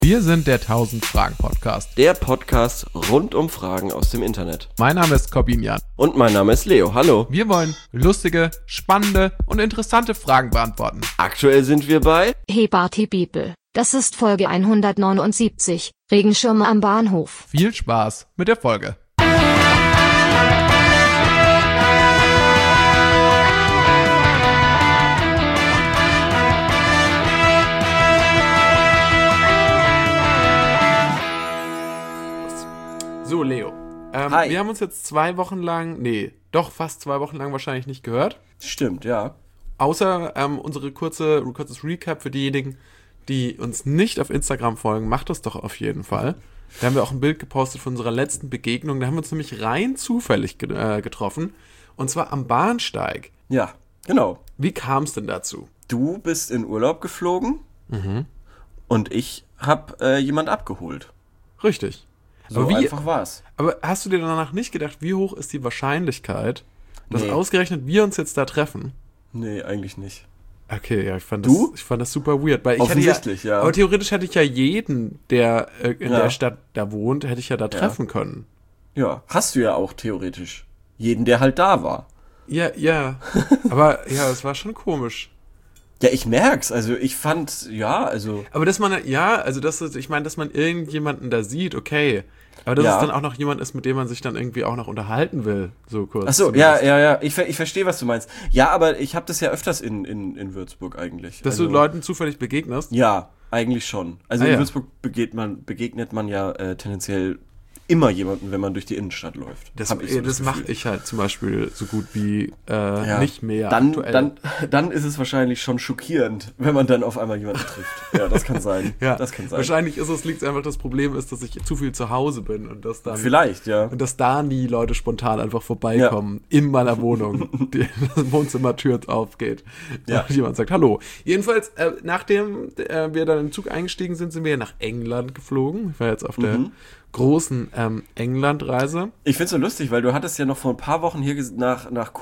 Wir sind der 1000 Fragen Podcast. Der Podcast rund um Fragen aus dem Internet. Mein Name ist Corbinian. Und mein Name ist Leo. Hallo. Wir wollen lustige, spannende und interessante Fragen beantworten. Aktuell sind wir bei Hey Party People. Das ist Folge 179. Regenschirme am Bahnhof. Viel Spaß mit der Folge. So, Leo. Hi. Wir haben uns jetzt fast 2 Wochen lang wahrscheinlich nicht gehört. Stimmt, ja. Außer unser kurzes Recap für diejenigen, die uns nicht auf Instagram folgen. Macht das doch auf jeden Fall. Da haben wir auch ein Bild gepostet von unserer letzten Begegnung. Da haben wir uns nämlich rein zufällig getroffen. Und zwar am Bahnsteig. Ja, genau. Wie kam es denn dazu? Du bist in Urlaub geflogen und ich habe jemand abgeholt. Richtig. So einfach war's. Aber hast du dir danach nicht gedacht, wie hoch ist die Wahrscheinlichkeit, dass Nee. ausgerechnet wir uns jetzt da treffen? Nee, eigentlich nicht. Okay, ja, ich fand Du? das super weird. Weil ich Offensichtlich, ja. Aber theoretisch hätte ich ja jeden, der in Ja. der Stadt da wohnt, hätte ich ja da treffen können. Ja, hast du ja auch theoretisch. Jeden, der halt da war. Ja. Aber ja, es war schon komisch. Ja, ich merk's. Also ich fand, Aber dass man, ich meine, dass man irgendjemanden da sieht, okay. Aber dass Ja. es dann auch noch jemand ist, mit dem man sich dann irgendwie auch noch unterhalten will, so kurz. Ach so, zumindest. ja. Ich verstehe, was du meinst. Ja, aber ich habe das ja öfters in Würzburg eigentlich. Dass du Leuten zufällig begegnest. Ja, eigentlich schon. Also Ah, in ja. Würzburg begegnet man ja tendenziell immer jemanden, wenn man durch die Innenstadt läuft. Das Hab ich so das mache Gefühl. ich halt zum Beispiel so gut wie Ja. nicht mehr aktuell. Dann ist es wahrscheinlich schon schockierend, wenn man dann auf einmal jemanden trifft. Ja, das kann sein. Ja, Das kann sein. wahrscheinlich liegt einfach das Problem ist, dass ich zu viel zu Hause bin und dass dann Vielleicht, ja. und dass da nie Leute spontan einfach vorbeikommen in meiner Wohnung, die das Wohnzimmertür aufgeht Ja. und jemand sagt Hallo. Jedenfalls, nachdem wir dann im Zug eingestiegen sind, sind wir nach England geflogen. Ich war jetzt auf der großen England-Reise. Ich find's so lustig, weil du hattest ja noch vor ein paar Wochen hier nach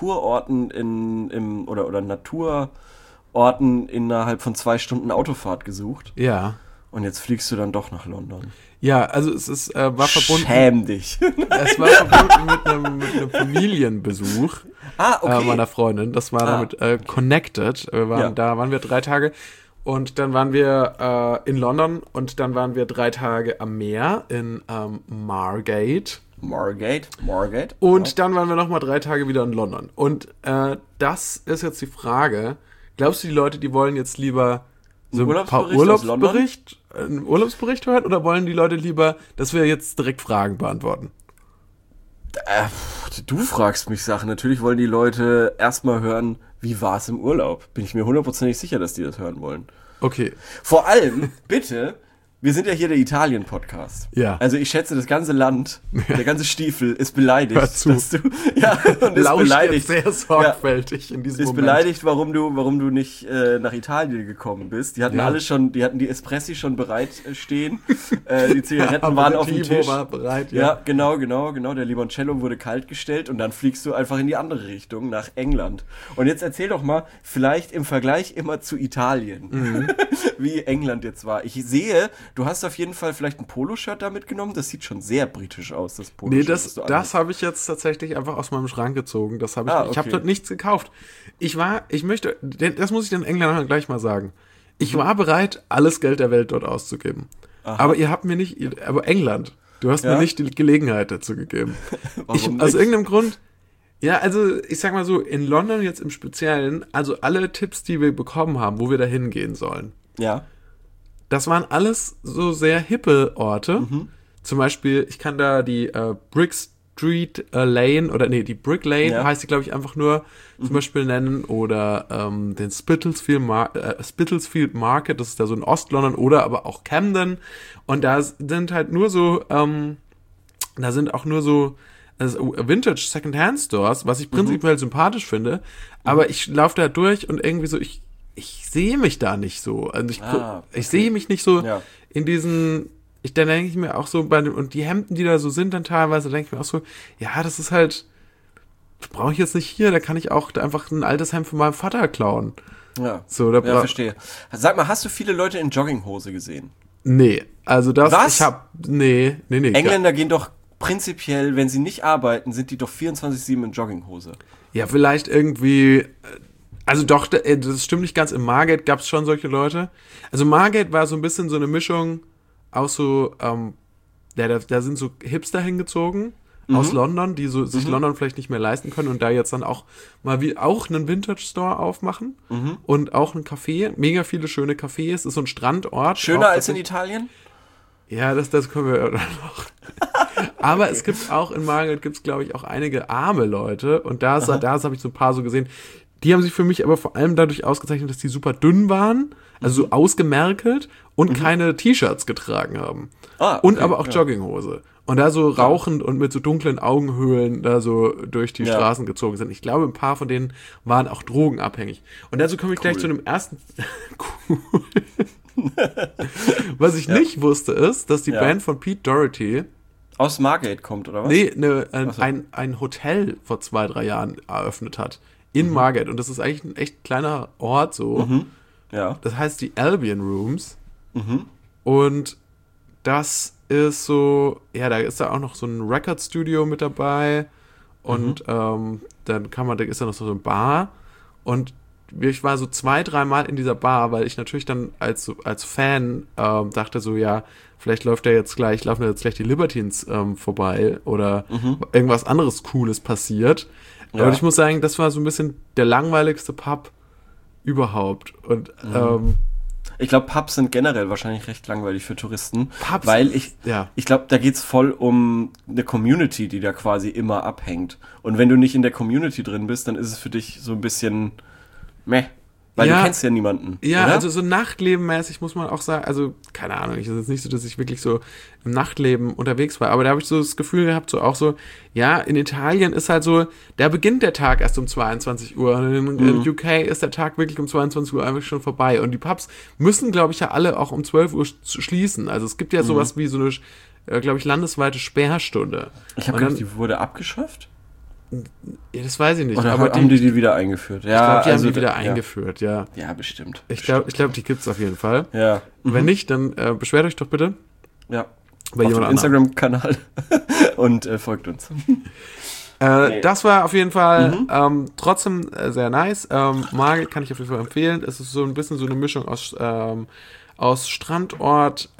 Kurorten oder Naturorten innerhalb von 2 Stunden Autofahrt gesucht. Ja. Und jetzt fliegst du dann doch nach London. Ja, also es war verbunden. Schäm dich. Es war verbunden mit einem Familienbesuch Okay. meiner Freundin. Das war damit connected. Da waren wir 3 Tage und dann waren wir in London und dann waren wir 3 Tage am Meer in Margate. Margate. Und dann waren wir nochmal 3 Tage wieder in London. Und das ist jetzt die Frage, glaubst du, die Leute, die wollen jetzt lieber so ein paar einen Urlaubsbericht hören oder wollen die Leute lieber, dass wir jetzt direkt Fragen beantworten? Du fragst mich Sachen. Natürlich wollen die Leute erstmal hören, wie war es im Urlaub. Bin ich mir 100% sicher, dass die das hören wollen. Okay. Vor allem, bitte, wir sind ja hier der Italien-Podcast. Ja. Also ich schätze, das ganze Land, der ganze Stiefel ist beleidigt. Hör zu. Dass du, und ist Lausch beleidigt. jetzt sehr sorgfältig in diesem Ist Moment. beleidigt, warum du nicht nach Italien gekommen bist. Die hatten die hatten die Espressi schon bereit stehen. Die Zigaretten waren auf dem Aperitivo Tisch. war bereit, Ja, genau. Der Limoncello wurde kalt gestellt und dann fliegst du einfach in die andere Richtung, nach England. Und jetzt erzähl doch mal, vielleicht im Vergleich immer zu Italien, wie England jetzt war. Ich sehe, du hast auf jeden Fall vielleicht ein Poloshirt da mitgenommen. Das sieht schon sehr britisch aus, das Nee, Poloshirt. das habe ich jetzt tatsächlich einfach aus meinem Schrank gezogen. Ich okay. habe dort nichts gekauft. Das muss ich den Engländern gleich mal sagen. Ich war bereit, alles Geld der Welt dort auszugeben. Aha. Aber England, du hast mir nicht die Gelegenheit dazu gegeben. Warum Aus nicht? irgendeinem Grund, ja, also ich sag mal so, in London jetzt im Speziellen, also alle Tipps, die wir bekommen haben, wo wir da hingehen sollen, Ja. das waren alles so sehr hippe Orte. Zum Beispiel, ich kann da die Brick Street Lane die Brick Lane heißt die, glaube ich, einfach nur zum Beispiel nennen oder den Spitalfield Market, das ist da so in Ost-London oder aber auch Camden und da sind halt nur so, Vintage Secondhand Stores, was ich prinzipiell sympathisch finde, aber ich laufe da durch und irgendwie so, ich sehe mich da nicht so. Also ich sehe mich nicht so in diesen, dann denke ich mir auch so, und die Hemden, die da so sind, dann teilweise denke ich mir auch so, ja, das ist halt, brauche ich jetzt nicht hier, da kann ich auch einfach ein altes Hemd von meinem Vater klauen. Ja, So, verstehe. Sag mal, hast du viele Leute in Jogginghose gesehen? Nee, also das, Was? Nee. Engländer gehen doch prinzipiell, wenn sie nicht arbeiten, sind die doch 24/7 in Jogginghose. Ja, vielleicht irgendwie, also doch, das stimmt nicht ganz, in Margate gab es schon solche Leute. Also Margate war so ein bisschen so eine Mischung aus so, da sind so Hipster hingezogen aus London, die so sich London vielleicht nicht mehr leisten können und da jetzt dann auch mal wie auch einen Vintage Store aufmachen und auch ein Café, mega viele schöne Cafés, ist so ein Strandort. Schöner als in Italien? Ja, das können wir dann noch. Aber es gibt auch in Margate, glaube ich, auch einige arme Leute und da habe ich so ein paar so gesehen, die haben sich für mich aber vor allem dadurch ausgezeichnet, dass die super dünn waren, also so ausgemerkelt und keine T-Shirts getragen haben. Und aber auch Jogginghose. Und da so rauchend und mit so dunklen Augenhöhlen da so durch die Straßen gezogen sind. Ich glaube, ein paar von denen waren auch drogenabhängig. Und dazu komme ich gleich zu dem ersten. Was ich nicht wusste, ist, dass die Band von Pete Doherty aus Margate kommt, oder was? Nee, ein Hotel vor 2-3 Jahren eröffnet hat. In Margate. Und das ist eigentlich ein echt kleiner Ort so. Ja. Das heißt die Albion Rooms. Und das ist so, ja, da ist da auch noch so ein Record-Studio mit dabei. Und dann da ist da noch so eine Bar. Und ich war so 2-3 Mal in dieser Bar, weil ich natürlich dann als Fan dachte so, ja, vielleicht laufen da jetzt gleich die Libertines vorbei oder irgendwas anderes Cooles passiert. Ja. Aber ich muss sagen, das war so ein bisschen der langweiligste Pub überhaupt. Und ich glaube, Pubs sind generell wahrscheinlich recht langweilig für Touristen, Pubs, weil ich glaube, da geht's voll um eine Community, die da quasi immer abhängt. Und wenn du nicht in der Community drin bist, dann ist es für dich so ein bisschen meh. Weil du kennst ja niemanden. Ja, oder? Also so Nachtlebenmäßig muss man auch sagen, also keine Ahnung, es ist jetzt nicht so, dass ich wirklich so im Nachtleben unterwegs war, aber da habe ich so das Gefühl gehabt, so auch so, ja, in Italien ist halt so, da beginnt der Tag erst um 22 Uhr und in UK ist der Tag wirklich um 22 Uhr einfach schon vorbei und die Pubs müssen, glaube ich, ja alle auch um 12 Uhr schließen. Also es gibt ja sowas wie so eine, glaube ich, landesweite Sperrstunde. Ich habe gedacht, die wurde abgeschafft? Ja, das weiß ich nicht. Oder aber haben die wieder eingeführt? Ja, ich glaube, die haben die wieder eingeführt, ja. Ja, bestimmt. Ich glaube, die gibt's auf jeden Fall. Ja. Wenn nicht, dann beschwert euch doch bitte. Ja. Bei auf dem Instagram-Kanal und folgt uns. Das war auf jeden Fall trotzdem sehr nice. Margate kann ich auf jeden Fall empfehlen. Es ist so ein bisschen so eine Mischung aus Strandort,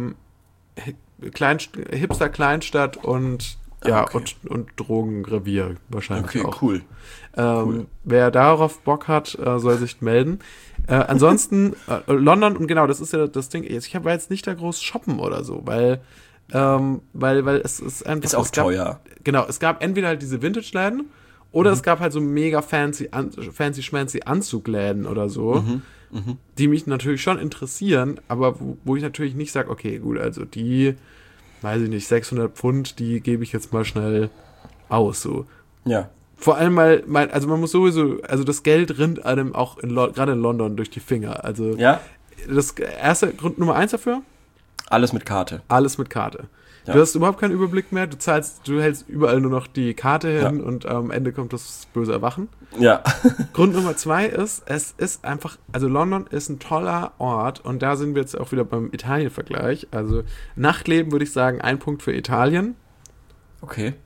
Hipster-Kleinstadt und und Drogenrevier wahrscheinlich auch. Okay, cool. Wer darauf Bock hat, soll sich melden. Ansonsten London, und genau, das ist ja das Ding. Ich war jetzt nicht da groß shoppen oder so, weil es ist einfach... Ist auch teuer. Genau, es gab entweder halt diese Vintage-Läden oder es gab halt so mega fancy schmancy Anzugläden oder so, die mich natürlich schon interessieren, aber wo ich natürlich nicht sage, okay, gut, also die... weiß ich nicht, 600 Pfund, die gebe ich jetzt mal schnell aus, so. Ja. Vor allem also man muss sowieso, also das Geld rinnt einem auch gerade in London durch die Finger, also. Ja? Das erste Grund Nummer 1 dafür? Alles mit Karte. Alles mit Karte. Ja. Du hast überhaupt keinen Überblick mehr, du hältst überall nur noch die Karte hin und am Ende kommt das böse Erwachen. Ja. Grund Nummer 2 ist, es ist einfach, also London ist ein toller Ort und da sind wir jetzt auch wieder beim Italien-Vergleich. Also Nachtleben würde ich sagen, 1 Punkt für Italien. Okay.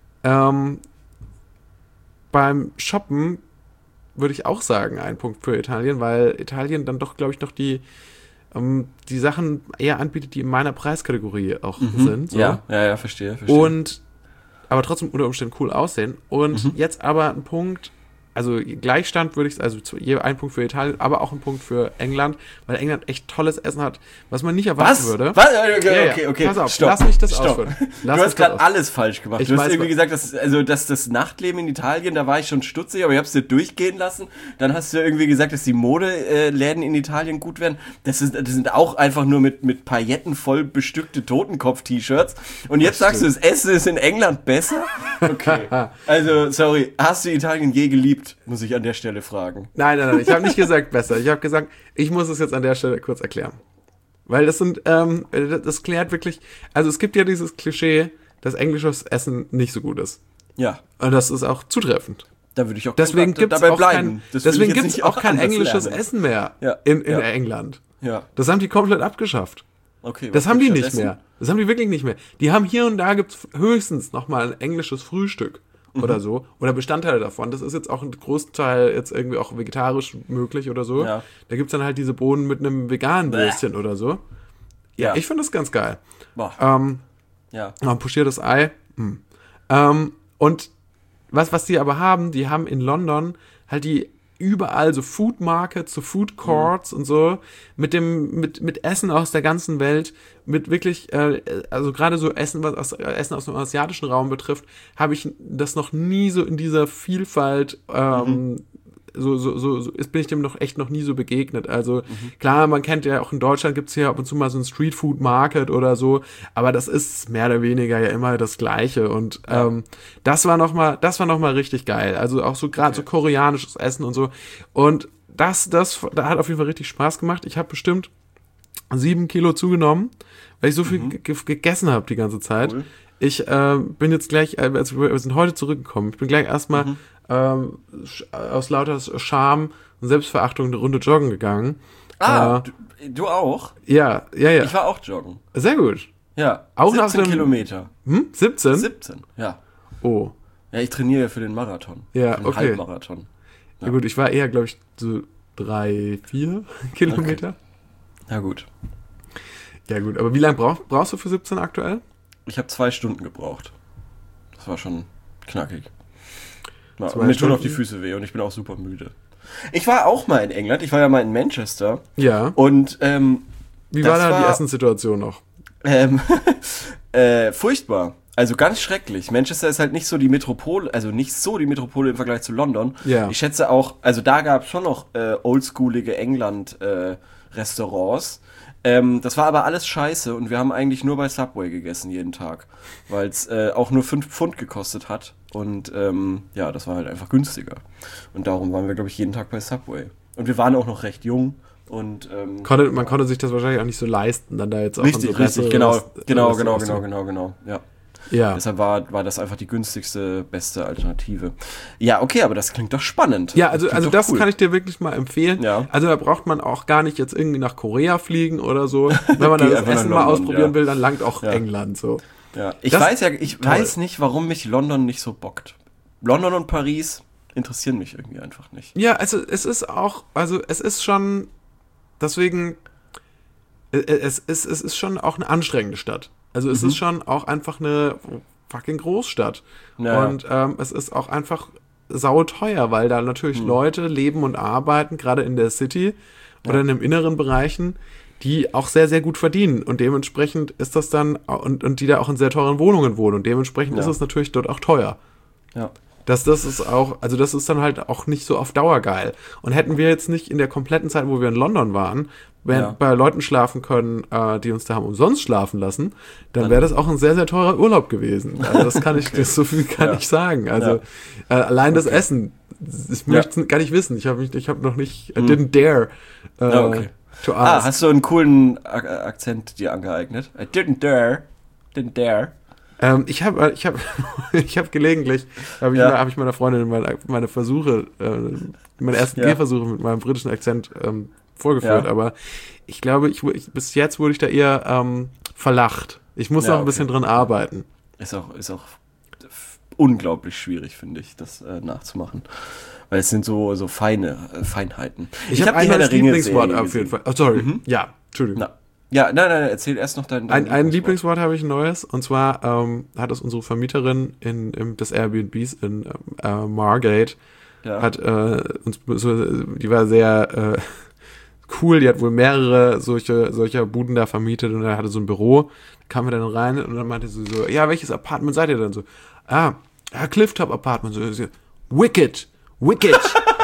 Beim Shoppen würde ich auch sagen, 1 Punkt für Italien, weil Italien dann doch, glaube ich, noch die Sachen eher anbietet, die in meiner Preiskategorie auch sind. So. Ja, verstehe. Und aber trotzdem unter Umständen cool aussehen. Und jetzt aber ein Punkt, also Gleichstand würde ich, also je 1 Punkt für Italien, aber auch 1 Punkt für England, weil England echt tolles Essen hat, was man nicht erwarten würde. Was? Okay. Pass auf, Stopp. Lass mich das ausführen. Du hast gerade alles falsch gemacht. Du hast irgendwie gesagt, dass das Nachtleben in Italien, da war ich schon stutzig, aber ich habe es dir durchgehen lassen. Dann hast du irgendwie gesagt, dass die Modeläden in Italien gut werden. Das sind auch einfach nur mit Pailletten voll bestückte Totenkopf-T-Shirts. Und jetzt sagst du, das Essen ist in England besser? Okay. Also, sorry, hast du Italien je geliebt? Muss ich an der Stelle fragen. Nein, ich habe nicht gesagt besser. Ich habe gesagt, ich muss es jetzt an der Stelle kurz erklären. Weil das klärt wirklich, also es gibt ja dieses Klischee, dass englisches Essen nicht so gut ist. Ja. Und das ist auch zutreffend. Da würde ich auch deswegen dabei bleiben. Deswegen gibt es auch kein englisches Essen mehr in England. Ja. Das haben die komplett abgeschafft. Okay, das haben die nicht mehr. Das haben die wirklich nicht mehr. Die haben hier und da gibt's höchstens nochmal ein englisches Frühstück oder so. Oder Bestandteile davon. Das ist jetzt auch ein Großteil jetzt irgendwie auch vegetarisch möglich oder so. Ja. Da gibt's dann halt diese Bohnen mit einem veganen Würstchen oder so. Ja, ich finde das ganz geil. Ein pochiertes Ei. Und was die aber haben, die haben in London halt die überall so Food Markets, so Food Courts und so, mit Essen aus der ganzen Welt, mit wirklich, also gerade so Essen, was Essen aus dem asiatischen Raum betrifft, habe ich das noch nie so in dieser Vielfalt, bin ich dem noch nie so begegnet. Also klar, man kennt ja auch in Deutschland gibt's hier ab und zu mal so ein Street Food Market oder so, aber das ist mehr oder weniger ja immer das Gleiche und das war noch mal richtig geil. Also auch so gerade so koreanisches Essen und so und das hat auf jeden Fall richtig Spaß gemacht. Ich habe bestimmt 7 Kilo zugenommen, weil ich so viel gegessen habe die ganze Zeit. Cool. Ich bin jetzt gleich, also wir sind heute zurückgekommen. Ich bin gleich erstmal aus lauter Scham und Selbstverachtung eine Runde joggen gegangen. Du auch? Ja. Ich war auch joggen. Sehr gut. Ja, auch 17 Kilometer. 17? 17, ja. Oh. Ja, ich trainiere ja für den Marathon. Ja, für den Halbmarathon. Ja gut, ich war eher, glaube ich, so 3-4 Kilometer. Okay. Ja, gut. Ja gut, aber wie lange brauchst du für 17 aktuell? Ich habe 2 Stunden gebraucht. Das war schon knackig. Und mir tun auch die Füße weh und ich bin auch super müde. Ich war auch mal in England, ich war ja mal in Manchester. Ja. Und wie war da die Essenssituation noch? Furchtbar. Also ganz schrecklich. Manchester ist halt nicht so die Metropole, also nicht so die Metropole im Vergleich zu London. Ja. Ich schätze auch, also da gab es schon noch oldschoolige England-Restaurants. Das war aber alles scheiße und wir haben eigentlich nur bei Subway gegessen jeden Tag, weil es auch nur 5 Pfund gekostet hat und das war halt einfach günstiger und darum waren wir, glaube ich, jeden Tag bei Subway und wir waren auch noch recht jung und man konnte sich das wahrscheinlich auch nicht so leisten, dann da jetzt auch richtig, genau, ja. Ja. Deshalb war das einfach die günstigste, beste Alternative. Ja, okay, aber das klingt doch spannend. Ja, also das cool. kann ich dir wirklich mal empfehlen. Ja. Also da braucht man auch gar nicht jetzt irgendwie nach Korea fliegen oder so. Wenn man dann das Essen mal ausprobieren will, dann langt auch England so. Ja. Ich weiß nicht, warum mich London nicht so bockt. London und Paris interessieren mich irgendwie einfach nicht. Ja, also es ist schon, deswegen, es ist schon auch eine anstrengende Stadt. Also es ist schon auch einfach eine fucking Großstadt. Ja. Und es ist auch einfach sauteuer, weil da natürlich Leute leben und arbeiten, gerade in der City oder in den inneren Bereichen, die auch sehr, sehr gut verdienen. Und dementsprechend ist das dann, und die da auch in sehr teuren Wohnungen wohnen. Und dementsprechend ist es natürlich dort auch teuer. Ja. Das ist auch, also das ist dann halt auch nicht so auf Dauer geil. Und hätten wir jetzt nicht in der kompletten Zeit, wo wir in London waren, bei Leuten schlafen können, die uns da haben umsonst schlafen lassen, dann wäre das auch ein sehr, sehr teurer Urlaub gewesen. Also das kann ich, so viel kann ich sagen. Also allein das Essen, ich möchte es gar nicht wissen. Ich habe noch nicht, didn't dare to ask. Hast du einen coolen Akzent dir angeeignet? I didn't dare. Ich habe gelegentlich, habe ich meiner Freundin meine Versuche, meine ersten Gehversuche mit meinem britischen Akzent vorgeführt, aber ich glaube, bis jetzt wurde ich da eher verlacht. Ich muss noch ein bisschen dran arbeiten. Ist auch unglaublich schwierig, finde ich, das nachzumachen. Weil es sind so Feinheiten. Ich habe ein neues Lieblingswort auf jeden Fall. Oh, sorry. Ja, Entschuldigung. Nein, erzähl erst noch dein ein Lieblingswort habe ich ein neues, und zwar hat es unsere Vermieterin des Airbnbs in Margate, hat uns die war sehr cool, die hat wohl mehrere solcher Buden da vermietet und er hatte so ein Büro, kamen wir dann rein und dann meinte sie so, ja, welches Apartment seid ihr denn so? Clifftop Apartment, so, Wicked. Wicked.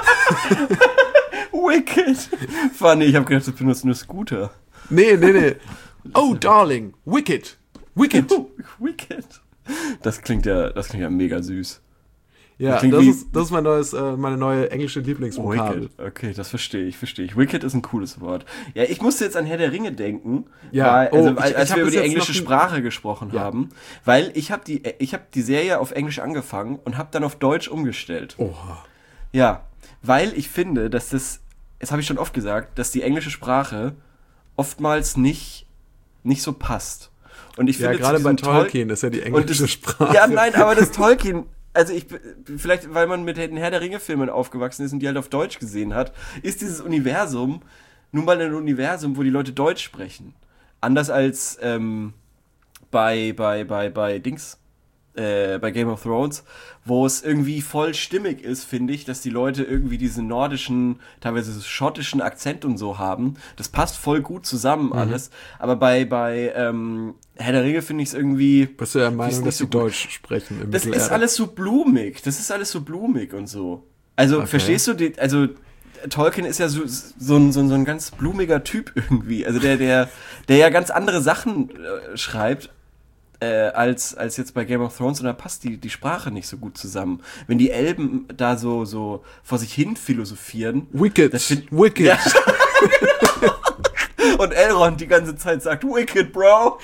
Funny, ich habe gedacht, du benutzt nur Scooter. Nee. Oh, Darling, Wicked. Wicked. Das klingt ja mega süß. Ja, das ist meine neue englische Lieblingsvokabel. Okay, das verstehe ich. Wicked ist ein cooles Wort. Ja, ich musste jetzt an Herr der Ringe denken, ja, als wir über die englische Sprache gesprochen haben, weil ich habe die Serie auf Englisch angefangen und habe dann auf Deutsch umgestellt. Oha. Ja, weil ich finde, dass das habe ich schon oft gesagt, dass die englische Sprache oftmals nicht nicht so passt. Und ich finde, gerade bei Tolkien ist ja die englische Sprache. Ja, nein, aber das Tolkien, also vielleicht, weil man mit den Herr der Ringe-Filmen aufgewachsen ist und die halt auf Deutsch gesehen hat, ist dieses Universum nun mal ein Universum, wo die Leute Deutsch sprechen. Anders als bei Game of Thrones, wo es irgendwie voll stimmig ist, finde ich, dass die Leute irgendwie diesen nordischen, teilweise schottischen Akzent und so haben. Das passt voll gut zusammen alles. Aber bei Herr der Ringe finde ich es irgendwie... Bist du der Meinung, dass die Deutsch sprechen im Das ist alles so blumig. Und so. Also, okay. Verstehst du? Tolkien ist ja so ein ganz blumiger Typ irgendwie. Also der ja ganz andere Sachen schreibt, als jetzt bei Game of Thrones, und da passt die Sprache nicht so gut zusammen. Wenn die Elben da so vor sich hin philosophieren. Wicked. Ja. Und Elrond die ganze Zeit sagt, Wicked, Bro.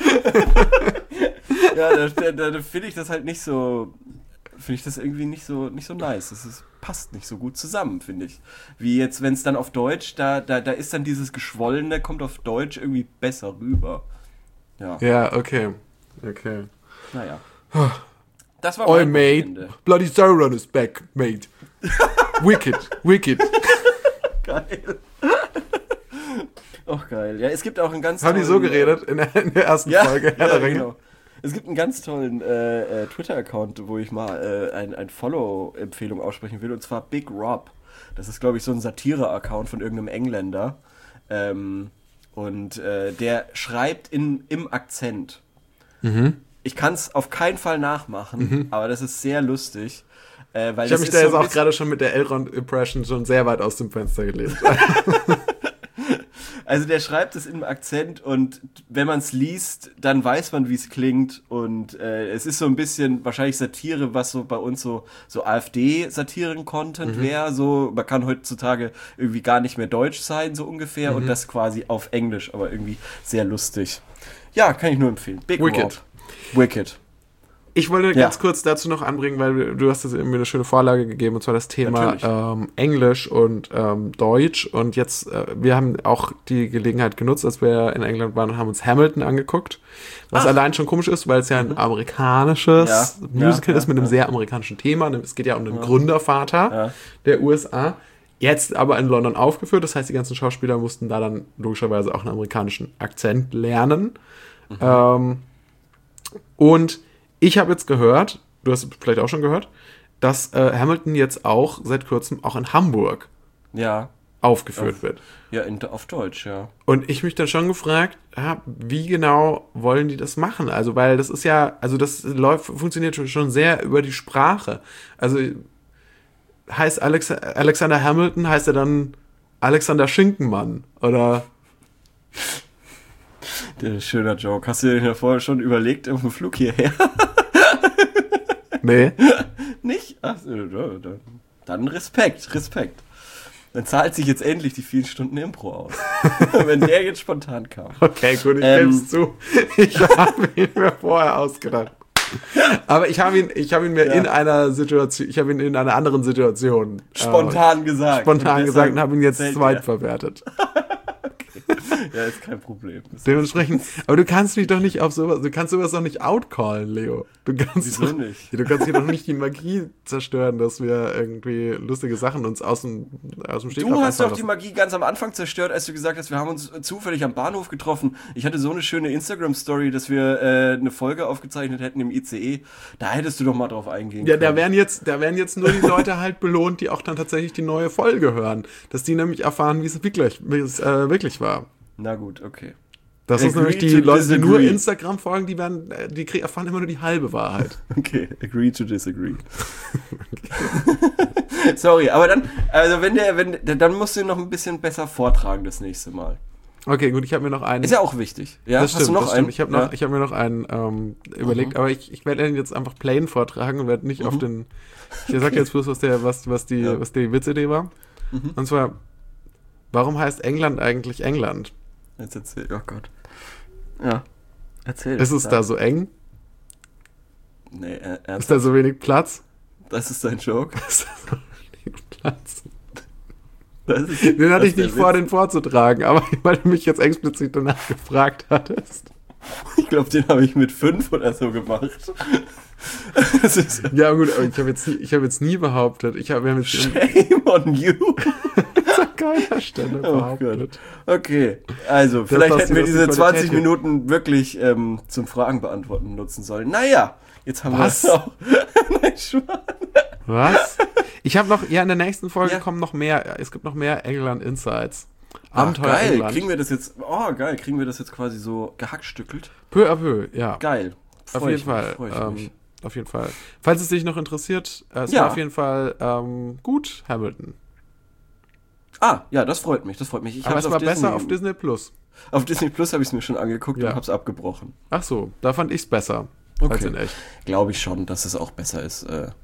Ja, da finde ich das halt nicht so, irgendwie nicht so nice. Passt nicht so gut zusammen, finde ich. Wie jetzt, wenn es dann auf Deutsch, da ist dann dieses Geschwollene, kommt auf Deutsch irgendwie besser rüber. Ja, okay. Naja. Das war mein Wochenende. Mate. Bloody Sauron is back, mate. Wicked. Geil. Och, geil. Ja, es gibt auch einen ganz tollen... Haben die so geredet in der ersten Folge? Ja, genau. Es gibt einen ganz tollen Twitter-Account, wo ich mal ein Follow-Empfehlung aussprechen will, und zwar Big Rob. Das ist, glaube ich, so ein Satire-Account von irgendeinem Engländer. Und der schreibt im Akzent. Mhm. Ich kann es auf keinen Fall nachmachen, aber das ist sehr lustig. Weil ich habe mich da jetzt auch gerade schon mit der Elrond-Impression schon sehr weit aus dem Fenster gelehnt. Also der schreibt es im Akzent, und wenn man es liest, dann weiß man, wie es klingt, und es ist so ein bisschen wahrscheinlich Satire, was so bei uns so AfD-Satiren-Content wäre. So, man kann heutzutage irgendwie gar nicht mehr Deutsch sein, so ungefähr, und das quasi auf Englisch, aber irgendwie sehr lustig. Ja, kann ich nur empfehlen. Big Wicked. Ich wollte ganz kurz dazu noch anbringen, weil du hast mir eine schöne Vorlage gegeben, und zwar das Thema Englisch und Deutsch. Und jetzt, wir haben auch die Gelegenheit genutzt, als wir in England waren, und haben uns Hamilton angeguckt. Was allein schon komisch ist, weil es ja ein amerikanisches Musical ist mit einem sehr amerikanischen Thema. Es geht ja um den Gründervater der USA. Jetzt aber in London aufgeführt. Das heißt, die ganzen Schauspieler mussten da dann logischerweise auch einen amerikanischen Akzent lernen. Und ich habe jetzt gehört, du hast es vielleicht auch schon gehört, dass Hamilton jetzt auch seit kurzem auch in Hamburg aufgeführt wird. Ja, auf Deutsch, ja. Und ich mich dann schon gefragt, wie genau wollen die das machen? Also, weil das ist ja, also das funktioniert schon sehr über die Sprache. Also heißt Alexander Hamilton, heißt er dann Alexander Schinkenmann, oder... Der schöner Joke. Hast du dir den ja vorher schon überlegt auf dem Flug hierher? Nee. Nicht? Ach, dann Respekt. Dann zahlt sich jetzt endlich die vielen Stunden Impro aus. Wenn der jetzt spontan kam. Okay, gut, ich gebe es zu. Ich habe ihn mir vorher ausgedacht. Aber ich habe ihn mir in einer Situation, ich habe ihn in einer anderen Situation spontan gesagt und habe ihn jetzt zweitverwertet. Ja, ist kein Problem. Dementsprechend, aber du kannst mich doch nicht auf sowas, du kannst sowas doch nicht outcallen, Leo. Wieso nicht? Du kannst hier doch nicht die Magie zerstören, dass wir irgendwie lustige Sachen uns aus dem Stegreif Du hast doch die Magie ganz am Anfang zerstört, als du gesagt hast, wir haben uns zufällig am Bahnhof getroffen. Ich hatte so eine schöne Instagram-Story, dass wir eine Folge aufgezeichnet hätten im ICE. Da hättest du doch mal drauf eingehen können. Da werden jetzt nur die Leute halt belohnt, die auch dann tatsächlich die neue Folge hören. Dass die nämlich erfahren, wie es wirklich war. Na gut, okay. Das ist nämlich die Leute, die nur Instagram folgen, die erfahren immer nur die halbe Wahrheit. Okay, agree to disagree. Sorry, aber dann, also dann musst du ihn noch ein bisschen besser vortragen das nächste Mal. Okay, gut, ich habe mir noch einen. Ist ja auch wichtig. Ja, das stimmt, einen? Ich habe mir noch einen überlegt, aber ich werde ihn jetzt einfach plain vortragen und werde nicht auf den. Ich sage jetzt bloß, was die Witzidee war. Und zwar, warum heißt England eigentlich England? Jetzt erzähl, oh Gott. Ja, erzähl. Ist es da so eng? Nee, ist da so wenig Platz? Das ist dein Joke? Ist da so wenig Platz? Den hatte ich nicht vor, den vorzutragen, aber weil du mich jetzt explizit danach gefragt hattest. Ich glaube, den habe ich mit 5 oder so gemacht. Ja gut, aber ich hab jetzt nie behauptet, Shame on you. an keiner Stelle behauptet. Okay, also vielleicht hätten wir diese 20 Minuten wirklich zum Fragen beantworten nutzen sollen. Naja, jetzt haben wir es auch. Nein, Schwan. Was? Ich habe noch, in der nächsten Folge kommen noch mehr, es gibt noch mehr England Insights. Abenteuer geil, England. kriegen wir das jetzt quasi so gehackstückelt? Peu à peu, ja. Geil. Auf jeden Fall. Auf jeden Fall. Falls es dich noch interessiert, es war auf jeden Fall gut, Hamilton. Ja, das freut mich. Aber es war besser auf Disney Plus. Auf Disney Plus habe ich es mir schon angeguckt und habe es abgebrochen. Ach so, da fand ich es besser als in echt. Glaube ich schon, dass es auch besser ist,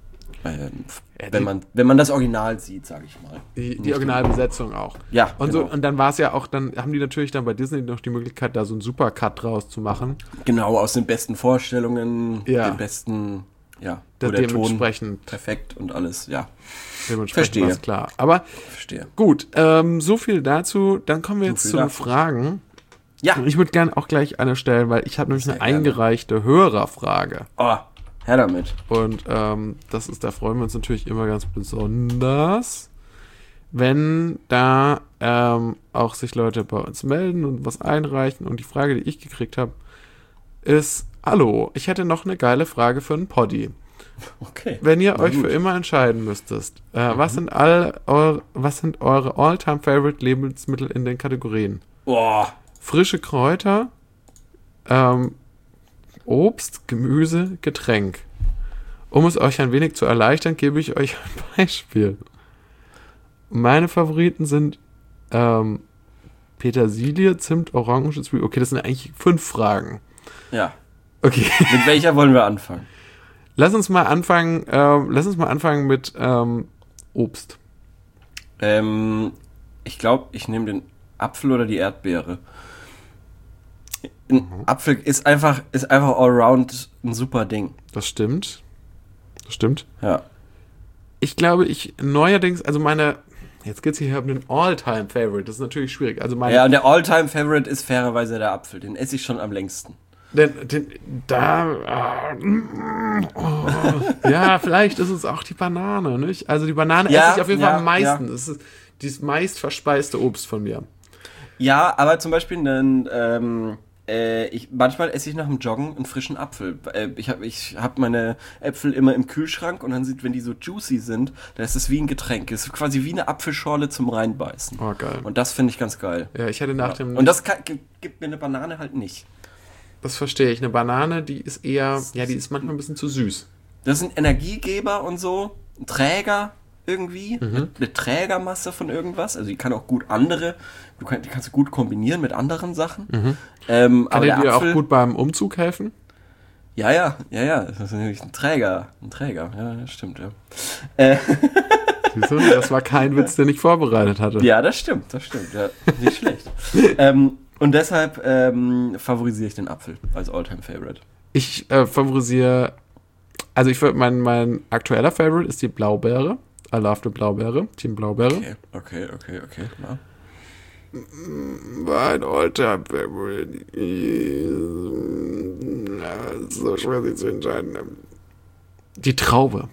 wenn man das Original sieht, sage ich mal. Die Originalbesetzung auch. Ja, und genau. Und dann war es ja auch, dann haben die natürlich dann bei Disney noch die Möglichkeit, da so einen Supercut draus zu machen. Genau, aus den besten Vorstellungen, den besten, wo der Ton perfekt und alles, Dementsprechend war es klar. Aber gut, so viel dazu. Dann kommen wir jetzt zu den Fragen. Ja. Ich würde gerne auch gleich eine stellen, weil ich habe nämlich eine eingereichte Hörerfrage. Her damit. Und da freuen wir uns natürlich immer ganz besonders, wenn da auch sich Leute bei uns melden und was einreichen. Und die Frage, die ich gekriegt habe, ist: Hallo, ich hätte noch eine geile Frage für einen Poddy. Okay. Wenn ihr euch für immer entscheiden müsstest, was sind eure All-Time-Favorite-Lebensmittel in den Kategorien? Frische Kräuter, Obst, Gemüse, Getränk. Um es euch ein wenig zu erleichtern, gebe ich euch ein Beispiel. Meine Favoriten sind Petersilie, Zimt, Orange, Zwiebel. Okay, das sind eigentlich 5 Fragen. Ja. Okay. Mit welcher wollen wir anfangen? Lass uns mal anfangen mit Obst. Ich glaube, ich nehme den Apfel oder die Erdbeere. Ein Apfel ist einfach allround ein super Ding. Das stimmt. Ja. Ich glaube, neuerdings, jetzt geht es hier um den All-Time-Favorite, das ist natürlich schwierig. Und der All-Time-Favorite ist fairerweise der Apfel, den esse ich schon am längsten. Ja, vielleicht ist es auch die Banane, nicht? Also die Banane esse ich auf jeden Fall am meisten. Ja. Das ist das meist verspeiste Obst von mir. Ja, aber zum Beispiel manchmal esse ich nach dem Joggen einen frischen Apfel. Ich hab meine Äpfel immer im Kühlschrank und dann wenn die so juicy sind, da ist es wie ein Getränk. Es ist quasi wie eine Apfelschorle zum Reinbeißen. Oh, geil. Und das finde ich ganz geil. Ja, ich hätte Und das gibt mir eine Banane halt nicht. Das verstehe ich. Eine Banane, die ist die ist manchmal ein bisschen zu süß. Das ist ein Energiegeber und so, ein Träger irgendwie, eine Trägermasse von irgendwas. Also die kann auch gut die kannst du gut kombinieren mit anderen Sachen. Kann die dir auch gut beim Umzug helfen? Ja. Das ist natürlich ein Träger. Ja, das stimmt, ja. Siehst du, das war kein Witz, den ich vorbereitet hatte. Ja, das stimmt, ja. Nicht schlecht. Und deshalb favorisiere ich den Apfel als All-Time-Favorite. Ich favorisiere, also mein aktueller Favorite ist die Blaubeere. I love the Blaubeere, Team Blaubeere. Okay. Ja. Mein All-Time-Favorite ist so schwer sich zu entscheiden. Die Traube.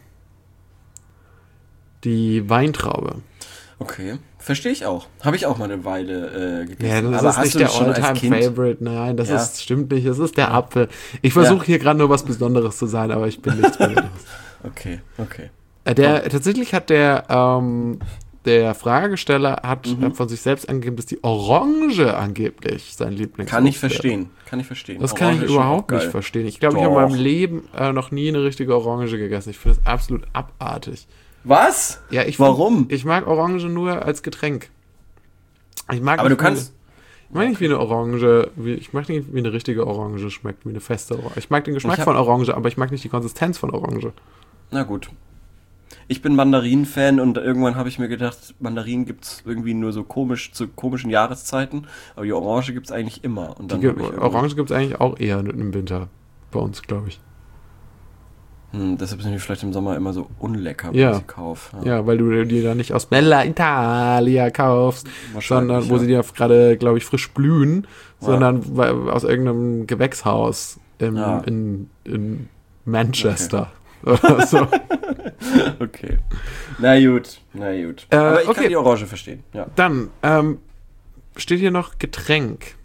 Die Weintraube. Okay, verstehe ich auch. Habe ich auch mal eine Weile gegessen. Ja, das ist nicht der All-Time-Favorite. Nein, stimmt nicht. Das ist der Apfel. Ich versuche hier gerade nur was Besonderes zu sein, aber ich bin nichts Besonderes. Okay. Tatsächlich hat der Fragesteller hat von sich selbst angegeben, dass die Orange angeblich sein Lieblings. Kann ich verstehen. Das Orange kann ich überhaupt nicht verstehen. Ich glaube, ich habe in meinem Leben noch nie eine richtige Orange gegessen. Ich finde das absolut abartig. Was? Ja, Warum? Ich mag Orange nur als Getränk. Ich mag aber du kannst... Ich mag nicht wie eine Orange, ich mag nicht wie eine richtige Orange schmeckt, wie eine feste Orange. Ich mag den Geschmack von Orange, aber ich mag nicht die Konsistenz von Orange. Na gut. Ich bin Mandarinen-Fan und irgendwann habe ich mir gedacht, Mandarinen gibt es irgendwie nur so zu komischen Jahreszeiten, aber die Orange gibt es eigentlich immer. Und dann Orange gibt es eigentlich auch eher im Winter bei uns, glaube ich. Deshalb sind die vielleicht im Sommer immer so unlecker, wenn ich sie kaufe. Ja, weil du die dann nicht aus Bella Italia kaufst, sondern wo sie die gerade, glaube ich, frisch blühen, sondern aus irgendeinem Gewächshaus in Manchester. Okay. Oder so. Okay. Na gut. Aber ich kann die Orange verstehen. Ja. Dann steht hier noch Getränk.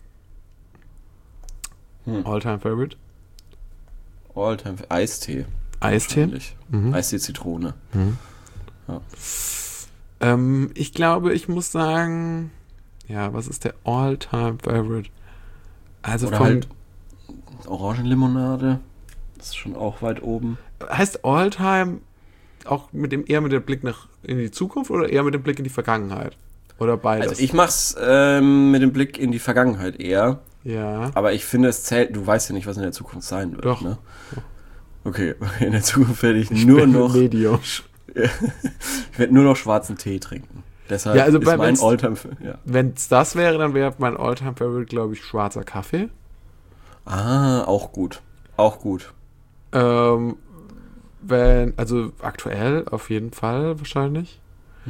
All-time Favorite? All-time Eistee. Eistee? Eistee Zitrone. Ja. Ich glaube, ich muss sagen, was ist der All-time Favorite? Also oder halt Orangenlimonade. Das ist schon auch weit oben. Heißt All-time auch eher mit dem Blick in die Zukunft oder eher mit dem Blick in die Vergangenheit? Oder beides? Also ich mach's mit dem Blick in die Vergangenheit eher. Ja. Aber ich finde, es zählt, du weißt ja nicht, was in der Zukunft sein wird. Doch. Ne? Okay, in der Zukunft werde ich nur noch... Medium. Ich werde nur noch schwarzen Tee trinken. Deshalb ist mein Alltime... Wenn es das wäre, dann wäre mein Alltime Favorite, glaube ich, schwarzer Kaffee. Ah, auch gut. Auch gut. Also aktuell auf jeden Fall wahrscheinlich.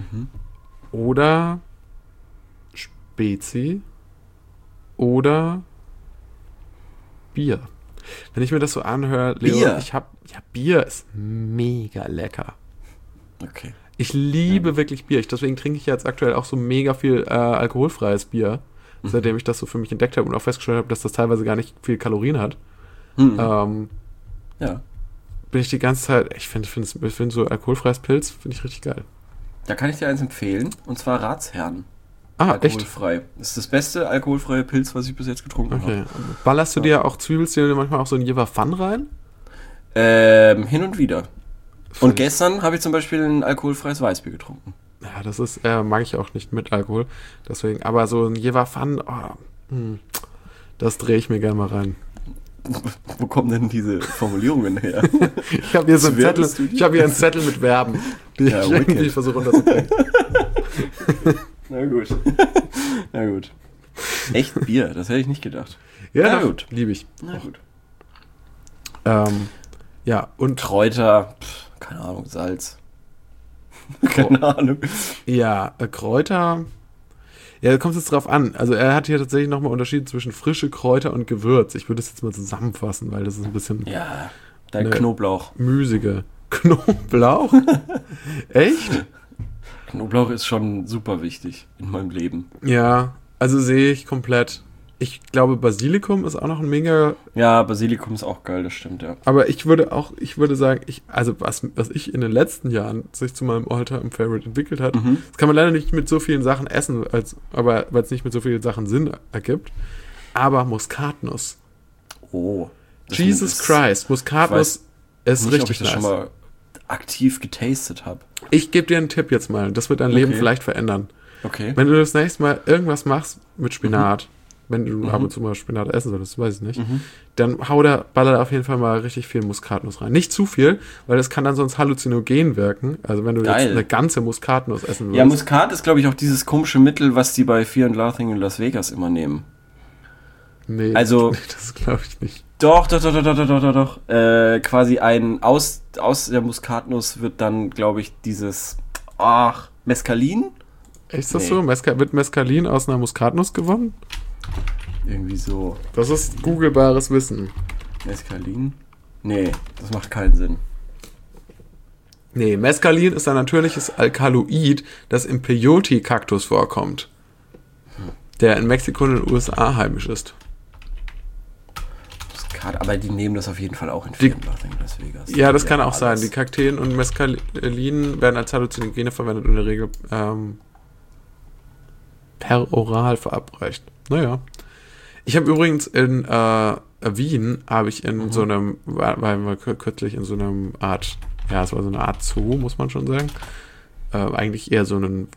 Oder Spezi. Oder Bier. Wenn ich mir das so anhöre, Leo, Bier ist mega lecker. Okay. Ich liebe wirklich Bier. Deswegen trinke ich jetzt aktuell auch so mega viel alkoholfreies Bier, seitdem ich das so für mich entdeckt habe und auch festgestellt habe, dass das teilweise gar nicht viel Kalorien hat. Bin ich die ganze Zeit, ich finde so alkoholfreies Pilz, finde ich richtig geil. Da kann ich dir eins empfehlen, und zwar Ratsherrn. Alkoholfrei. Echt? Das ist das beste alkoholfreie Pilz, was ich bis jetzt getrunken habe. Ballerst du dir auch Zwiebelzwiebeln manchmal auch so in Jever Fun rein? Hin und wieder. Und gestern habe ich zum Beispiel ein alkoholfreies Weißbier getrunken. Ja, das ist, mag ich auch nicht mit Alkohol. Deswegen, aber so ein Jever Fun, das drehe ich mir gerne mal rein. Wo kommen denn diese Formulierungen her? Ich habe hier so einen Zettel, einen Zettel mit Verben, die ich irgendwie versuche unterzubringen. Na gut. Echt Bier, das hätte ich nicht gedacht. Ja, gut. Liebe ich. Na gut. Und Kräuter, keine Ahnung, Salz. Keine Ahnung. Ja, Kräuter. Ja, da kommt es jetzt drauf an. Also er hat hier tatsächlich nochmal Unterschiede zwischen frische Kräuter und Gewürz. Ich würde es jetzt mal zusammenfassen, weil das ist ein bisschen... Ja, dein Knoblauch. Müßige. Knoblauch? Echt? Knoblauch ist schon super wichtig in meinem Leben. Ja, also sehe ich komplett. Ich glaube, Basilikum ist auch noch ein mega... Ja, Basilikum ist auch geil, das stimmt, ja. Aber ich würde sagen, was ich in den letzten Jahren sich zu meinem All-Time Favorite entwickelt hat, das kann man leider nicht mit so vielen Sachen essen, weil es nicht mit so vielen Sachen Sinn ergibt. Aber Muskatnuss. Oh. Jesus Christ, Muskatnuss ist nicht, richtig ob ich das nice. schon mal aktiv getastet habe. Ich gebe dir einen Tipp jetzt mal, das wird dein Leben vielleicht verändern. Okay. Wenn du das nächste Mal irgendwas machst mit Spinat, wenn du ab und zu mal Spinat essen solltest, weiß ich nicht, dann baller da auf jeden Fall mal richtig viel Muskatnuss rein. Nicht zu viel, weil das kann dann sonst halluzinogen wirken. Also wenn du jetzt eine ganze Muskatnuss essen willst. Ja, Muskat ist, glaube ich, auch dieses komische Mittel, was die bei Fear and Loathing in Las Vegas immer nehmen. Nee, also, das glaube ich nicht. Doch. Quasi aus der Muskatnuss wird dann, glaube ich, dieses Mescalin? Ist das so? Wird Mescalin aus einer Muskatnuss gewonnen? Irgendwie so. Das ist googlebares Wissen. Mescalin? Nee, das macht keinen Sinn. Nee, Mescalin ist ein natürliches Alkaloid, das im Peyote-Kaktus vorkommt. Der in Mexiko und den USA heimisch ist. Aber die nehmen das auf jeden Fall auch in Fear and Loathing in Las Vegas. Ja, das kann auch sein. Die Kakteen und Mescalin werden als Halluzinogene verwendet und in der Regel peroral verabreicht. Naja. Ich habe übrigens in Wien, in so einem, waren wir kürzlich in so einem Art, es war so eine Art Zoo, muss man schon sagen. Eigentlich eher so ein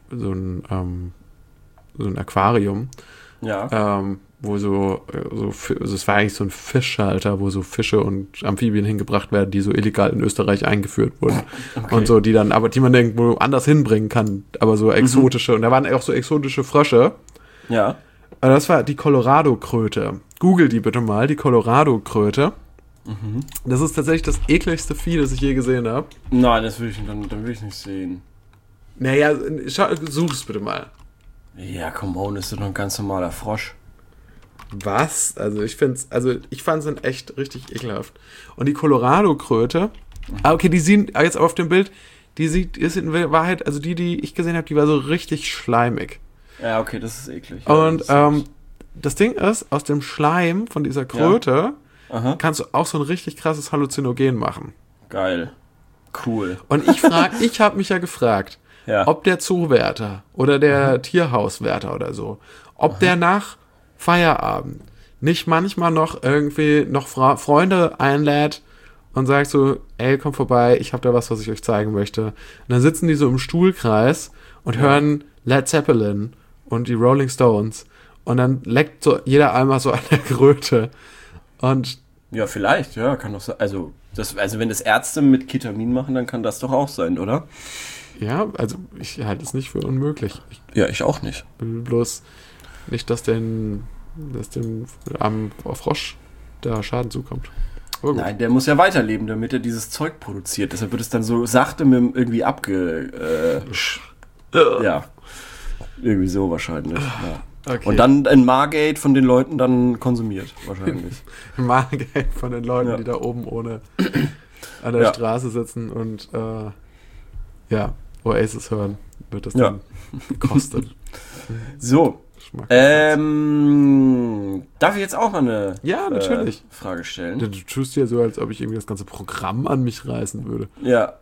Aquarium. Ja. Wo es war eigentlich so ein Fischhalter, wo so Fische und Amphibien hingebracht werden, die so illegal in Österreich eingeführt wurden. Okay. Und so, die man irgendwo anders hinbringen kann, aber so exotische. Und da waren auch so exotische Frösche. Ja. Aber das war die Colorado-Kröte. Google die bitte mal, die Colorado-Kröte. Das ist tatsächlich das ekligste Vieh, das ich je gesehen habe. Nein, das dann will ich nicht sehen. Naja, such es bitte mal. Ja, come on, ist doch noch ein ganz normaler Frosch. Was? Also ich fand es echt richtig ekelhaft. Und die Colorado-Kröte, okay, die sehen jetzt auf dem Bild, ist in Wahrheit, also die ich gesehen habe, die war so richtig schleimig. Ja, okay, das ist eklig. Und das Ding ist, aus dem Schleim von dieser Kröte kannst du auch so ein richtig krasses Halluzinogen machen. Geil. Cool. Und ich habe mich ja gefragt, ob der Zoowärter oder der Tierhauswärter oder so, ob der nach Feierabend nicht manchmal noch Freunde einlädt und sagt so, ey, komm vorbei, ich habe da was ich euch zeigen möchte. Und dann sitzen die so im Stuhlkreis und hören Led Zeppelin und die Rolling Stones und dann leckt so jeder einmal so an der Kröte. Und ja, vielleicht, ja, kann doch sein. Also wenn das Ärzte mit Ketamin machen, dann kann das doch auch sein, oder? Ja, also ich halte es nicht für unmöglich. Ich auch nicht. Bloß nicht, dass dem armen Frosch da Schaden zukommt. Nein, der muss ja weiterleben, damit er dieses Zeug produziert. Deshalb wird es dann so sachte mit irgendwie ja, irgendwie so wahrscheinlich. Ja. Okay. Und dann ein Margate von den Leuten dann konsumiert, wahrscheinlich. Margate von den Leuten, die da oben ohne an der Straße sitzen und Oasis hören, wird das dann gekostet. So. Darf ich jetzt auch mal eine natürlich. Frage stellen? Du tust ja so, als ob ich irgendwie das ganze Programm an mich reißen würde. Ja.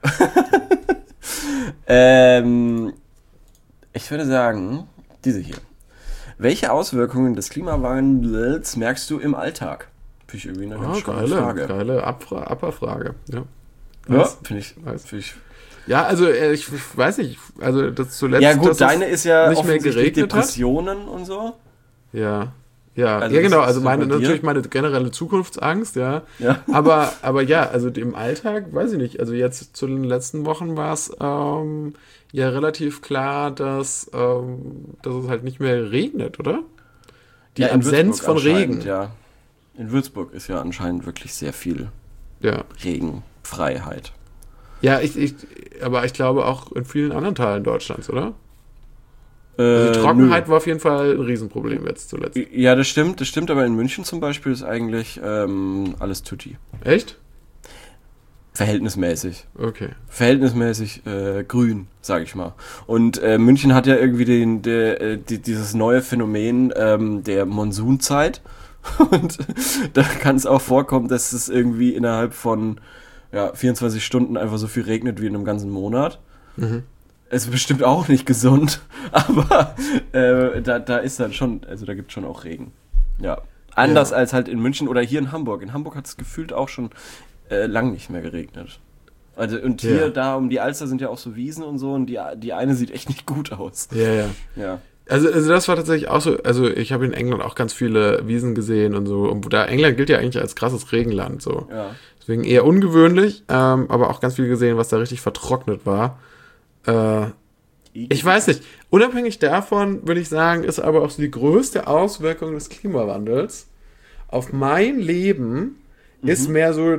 Ich würde sagen, diese hier. Welche Auswirkungen des Klimawandels merkst du im Alltag? Finde ich irgendwie eine ganz spannende Frage. Geile Abfrage. Ja, finde ich. Ja, also ich weiß nicht, also das zuletzt. Ja gut, deine ist ja nicht mehr geregnet Depressionen und so. Ja, genau. Also natürlich meine generelle Zukunftsangst, ja. Aber ja, also im Alltag, weiß ich nicht. Also jetzt zu den letzten Wochen war es relativ klar, dass es halt nicht mehr regnet, oder? Die Absenz von Regen. Ja. In Würzburg ist ja anscheinend wirklich sehr viel Regenfreiheit. Ja, aber ich glaube auch in vielen anderen Teilen Deutschlands, oder? Also die Trockenheit war auf jeden Fall ein Riesenproblem jetzt zuletzt. Ja, das stimmt, aber in München zum Beispiel ist eigentlich alles tutti. Echt? Verhältnismäßig. Okay. Verhältnismäßig grün, sag ich mal. Und München hat ja irgendwie dieses neue Phänomen der Monsunzeit. Und da kann es auch vorkommen, dass es irgendwie innerhalb von 24 Stunden einfach so viel regnet wie in einem ganzen Monat. Mhm. Es ist bestimmt auch nicht gesund, aber da ist dann schon, also da gibt es schon auch Regen. Ja. Anders als halt in München oder hier in Hamburg. In Hamburg hat es gefühlt auch schon lang nicht mehr geregnet. Also und hier, da um die Alster sind ja auch so Wiesen und so und die eine sieht echt nicht gut aus. Ja. Also das war tatsächlich auch so, also ich habe in England auch ganz viele Wiesen gesehen und so. Und England gilt ja eigentlich als krasses Regenland, so. Ja. Deswegen eher ungewöhnlich, aber auch ganz viel gesehen, was da richtig vertrocknet war. Ich weiß nicht. Unabhängig davon, würde ich sagen, ist aber auch so die größte Auswirkung des Klimawandels auf mein Leben ist mehr so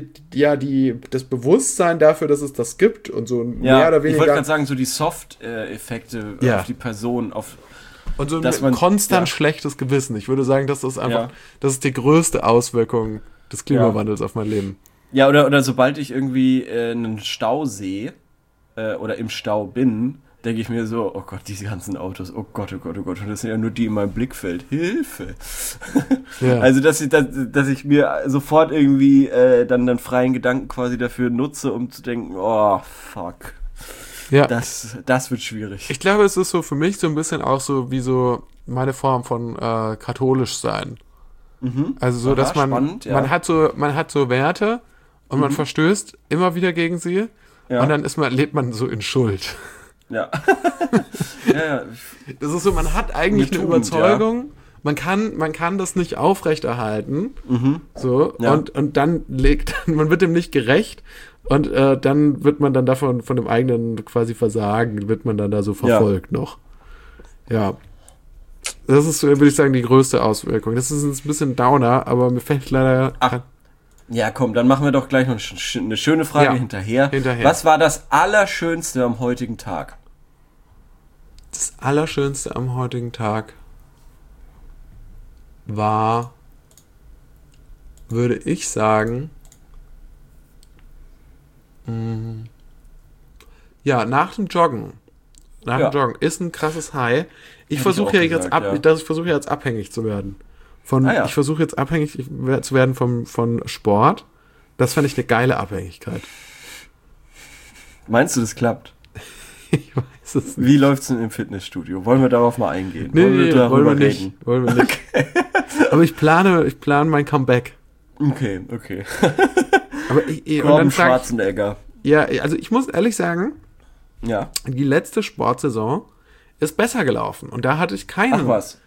das Bewusstsein dafür, dass es das gibt und so mehr oder weniger. Ich wollte gerade sagen, so die Soft-Effekte auf die Person, und so ein konstant schlechtes Gewissen. Ich würde sagen, das ist einfach, das ist die größte Auswirkung des Klimawandels auf mein Leben. Ja, oder sobald ich irgendwie einen Stau sehe oder im Stau bin, denke ich mir so, oh Gott, diese ganzen Autos, oh Gott, und das sind ja nur die in meinem Blickfeld. Hilfe! Ja. Also, dass ich mir sofort irgendwie dann freien Gedanken quasi dafür nutze, um zu denken, oh, fuck. Ja. Das wird schwierig. Ich glaube, es ist so für mich so ein bisschen auch so wie so meine Form von katholisch sein. Mhm. Also so, dass man hat so Werte und man verstößt immer wieder gegen sie und dann lebt man so in Schuld. Ja. Das ist so, man hat eigentlich eine Überzeugung, man kann das nicht aufrechterhalten, so, und dann man wird dem nicht gerecht und dann wird man dann davon, von dem eigenen quasi Versagen, wird man dann da so verfolgt noch. Ja. Das ist, würde ich sagen, die größte Auswirkung. Das ist ein bisschen Downer, aber mir fällt leider... Ja, komm, dann machen wir doch gleich noch eine schöne Frage hinterher. Was war das Allerschönste am heutigen Tag? Das Allerschönste am heutigen Tag war, würde ich sagen, nach dem Joggen. Nach dem Joggen ist ein krasses High. Ich versuche jetzt abhängig zu werden. Ich versuche jetzt abhängig zu werden von Sport. Das fände ich eine geile Abhängigkeit. Meinst du, das klappt? Ich weiß es nicht. Wie läuft's denn im Fitnessstudio? Wollen wir darauf mal eingehen? Wollen wir nicht. Okay. Aber ich plane mein Comeback. Okay. Aber Gordon Schwarzenegger. Ja, also ich muss ehrlich sagen, die letzte Sportsaison ist besser gelaufen. Und da hatte ich keine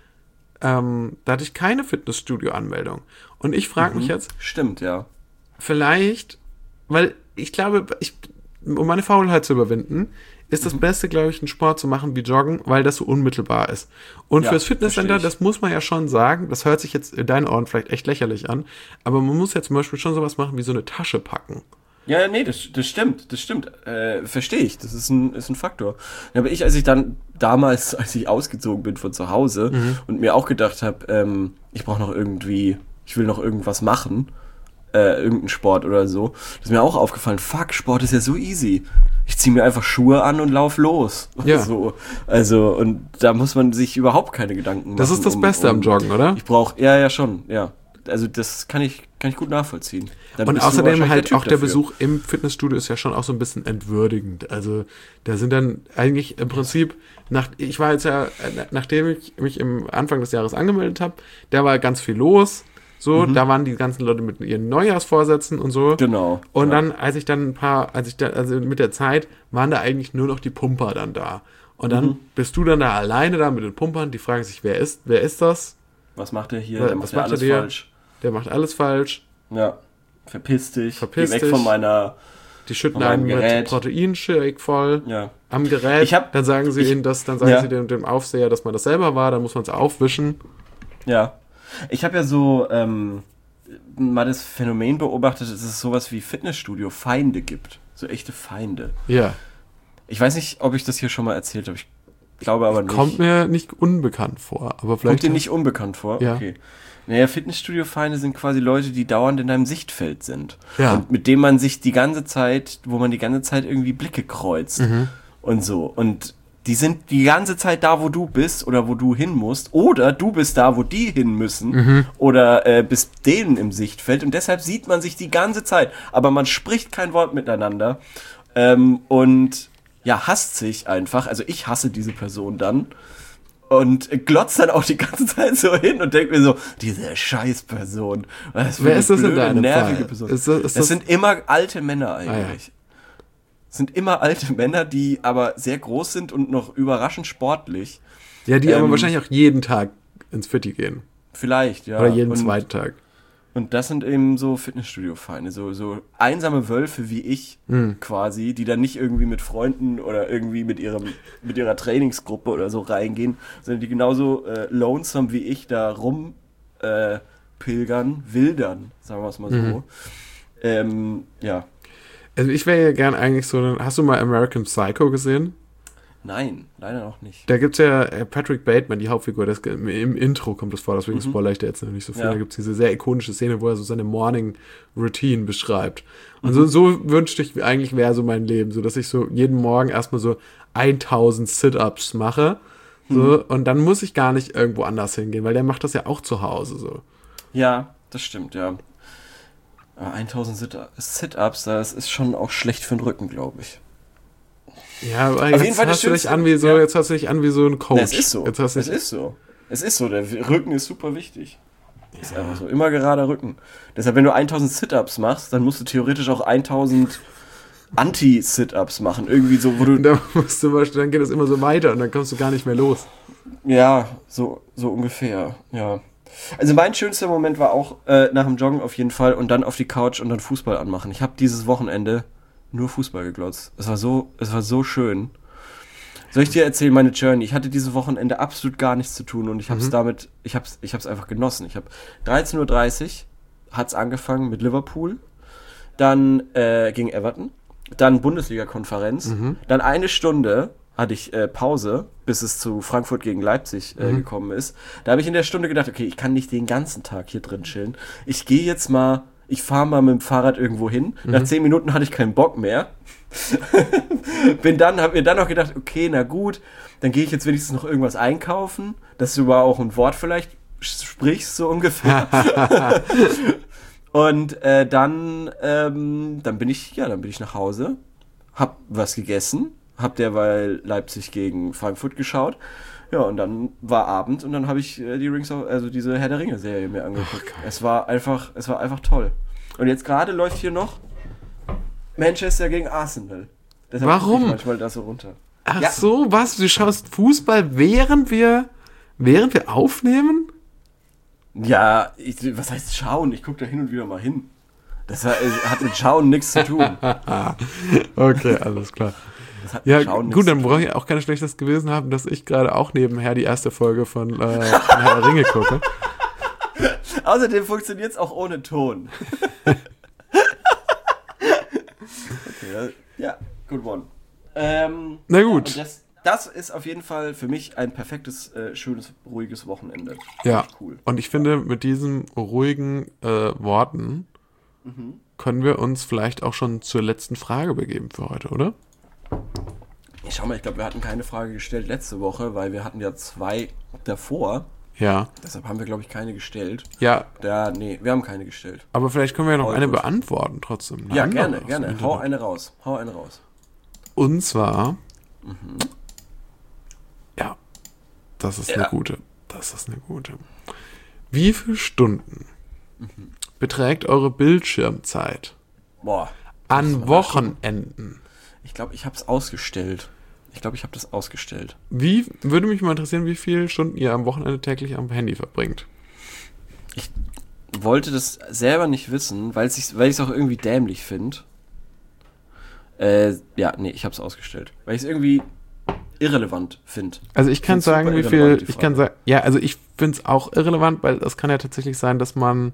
Fitnessstudio-Anmeldung. Und ich frage mich jetzt... Stimmt, ja. Vielleicht, weil ich glaube, um meine Faulheit zu überwinden, ist das Beste, glaube ich, einen Sport zu machen wie Joggen, weil das so unmittelbar ist. Und fürs Fitnesscenter, das muss man ja schon sagen, das hört sich jetzt in deinen Ohren vielleicht echt lächerlich an, aber man muss ja zum Beispiel schon sowas machen wie so eine Tasche packen. Ja, nee, das stimmt. Verstehe ich. Das ist ein Faktor. Aber als ich ausgezogen bin von zu Hause und mir auch gedacht habe, ich will noch irgendwas machen, irgendeinen Sport oder so, ist mir auch aufgefallen, fuck, Sport ist ja so easy. Ich ziehe mir einfach Schuhe an und lauf los. Ja. So. Also, und da muss man sich überhaupt keine Gedanken machen. Das ist das Beste am Joggen, oder? Ich brauche, ja, schon, ja. Also das kann ich gut nachvollziehen. Und außerdem halt auch der Besuch im Fitnessstudio ist ja schon auch so ein bisschen entwürdigend. Also da sind dann eigentlich im Prinzip, nachdem ich mich im Anfang des Jahres angemeldet habe, da war ganz viel los. So, da waren die ganzen Leute mit ihren Neujahrsvorsätzen und so. Genau. Und dann, also mit der Zeit, waren da eigentlich nur noch die Pumper dann da. Und dann bist du dann da alleine da mit den Pumpern, die fragen sich, wer ist das? Was macht der hier? Der macht ja alles falsch. Der macht alles falsch. Ja. Verpiss dich. Geh weg von meiner... Die schütten einen mit Proteinshake voll. Ja. Am Gerät. Dann sagen sie ihnen das, dann sagen sie dem Aufseher, dass man das selber war, dann muss man es aufwischen. Ja. Ich habe ja so mal das Phänomen beobachtet, dass es sowas wie Fitnessstudio-Feinde gibt. So echte Feinde. Ja. Ich weiß nicht, ob ich das hier schon mal erzählt habe. Ich glaube aber nicht. Kommt mir nicht unbekannt vor. Aber vielleicht kommt dir nicht unbekannt vor? Ja. Okay. Naja, Fitnessstudio-Feinde sind quasi Leute, die dauernd in deinem Sichtfeld sind. Ja. Und mit denen man sich wo man die ganze Zeit irgendwie Blicke kreuzt. Und so. Und die sind die ganze Zeit da, wo du bist oder wo du hin musst. Oder du bist da, wo die hin müssen. Oder bist denen im Sichtfeld. Und deshalb sieht man sich die ganze Zeit. Aber man spricht kein Wort miteinander. Und hasst sich einfach. Also ich hasse diese Person dann. Und glotzt dann auch die ganze Zeit so hin und denkt mir so, diese Scheißperson. Wer ist das in deinem nervige Fall? Person. Das sind immer alte Männer eigentlich. Das sind immer alte Männer, die aber sehr groß sind und noch überraschend sportlich. Ja, die aber wahrscheinlich auch jeden Tag ins Fitti gehen. Vielleicht, ja. Oder jeden zweiten Tag. Und das sind eben so Fitnessstudio-Feinde, so einsame Wölfe wie ich quasi, die dann nicht irgendwie mit Freunden oder irgendwie mit ihrer Trainingsgruppe oder so reingehen, sondern die genauso lonesome wie ich da wildern, sagen wir es mal so. Ja. Also ich wäre ja gern eigentlich hast du mal American Psycho gesehen? Nein, leider noch nicht. Da gibt's ja Patrick Bateman, die Hauptfigur, im Intro kommt das vor, deswegen spoilere ich da jetzt noch nicht so viel. Ja. Da gibt's diese sehr ikonische Szene, wo er so seine Morning Routine beschreibt. Und so wünschte ich eigentlich, wäre so mein Leben, so dass ich so jeden Morgen erstmal so 1000 Sit-Ups mache. So, und dann muss ich gar nicht irgendwo anders hingehen, weil der macht das ja auch zu Hause so. Ja, das stimmt, ja. 1000 Sit-Ups, das ist schon auch schlecht für den Rücken, glaube ich. Ja, aber jetzt hörst du dich an wie so ein Coach. Es ist so. Es ist so. Der Rücken ist super wichtig. Ist einfach so. Immer gerader Rücken. Deshalb, wenn du 1000 Sit-Ups machst, dann musst du theoretisch auch 1000 Anti-Sit-Ups machen. Irgendwie so, wo du... Dann geht das immer so weiter und dann kommst du gar nicht mehr los. Ja, so ungefähr, ja. Also mein schönster Moment war auch nach dem Joggen auf jeden Fall und dann auf die Couch und dann Fußball anmachen. Ich habe dieses Wochenende nur Fußball geglotzt. Es war so schön. Soll ich dir erzählen, meine Journey? Ich hatte dieses Wochenende absolut gar nichts zu tun und ich habe es einfach genossen. Ich habe 13:30 Uhr hat's angefangen mit Liverpool, dann gegen Everton, dann Bundesliga-Konferenz, dann 1 Stunde hatte ich Pause, bis es zu Frankfurt gegen Leipzig gekommen ist. Da habe ich in der Stunde gedacht, okay, ich kann nicht den ganzen Tag hier drin chillen. Ich fahre mal mit dem Fahrrad irgendwo hin. Nach 10 Minuten hatte ich keinen Bock mehr. Hab mir dann noch gedacht, okay, na gut, dann gehe ich jetzt wenigstens noch irgendwas einkaufen, dass du aber auch ein Wort vielleicht sprichst, so ungefähr. Und dann bin ich nach Hause, hab was gegessen, hab derweil Leipzig gegen Frankfurt geschaut. Ja, und dann war Abend und dann habe ich diese Herr der Ringe-Serie mir angeguckt. Es war einfach toll. Und jetzt gerade läuft hier noch Manchester gegen Arsenal. Deshalb Warum? Ich manchmal da so runter. Ach so, was? Du schaust Fußball, während wir aufnehmen? Ja, was heißt schauen? Ich gucke da hin und wieder mal hin. Das hat mit Schauen nichts zu tun. Okay, alles klar. Ja, gut, dann brauche ich auch kein schlechtes Gewissen haben, dass ich gerade auch nebenher die erste Folge von Herr der Ringe gucke. Außerdem funktioniert es auch ohne Ton. Okay, ja, good one. Na gut. Ja, das ist auf jeden Fall für mich ein perfektes, schönes, ruhiges Wochenende. Ja, cool. Und ich finde, mit diesen ruhigen Worten können wir uns vielleicht auch schon zur letzten Frage begeben für heute, oder? Schau mal, ich glaube, wir hatten keine Frage gestellt letzte Woche, weil wir hatten ja 2 davor. Ja. Deshalb haben wir, glaube ich, keine gestellt. Ja. Nee, wir haben keine gestellt. Aber vielleicht können wir ja noch eine beantworten trotzdem. Ja, gerne. Hau eine raus. Und zwar, ja, das ist eine gute. Wie viele Stunden beträgt eure Bildschirmzeit an Wochenenden? Ich glaube, ich habe das ausgestellt. Würde mich mal interessieren, wie viele Stunden ihr am Wochenende täglich am Handy verbringt. Ich wollte das selber nicht wissen, weil ich es auch irgendwie dämlich finde. Ich habe es ausgestellt. Weil ich es irgendwie irrelevant finde. Also ich kann sagen, wie viel, ich finde es auch irrelevant, weil es kann ja tatsächlich sein, dass man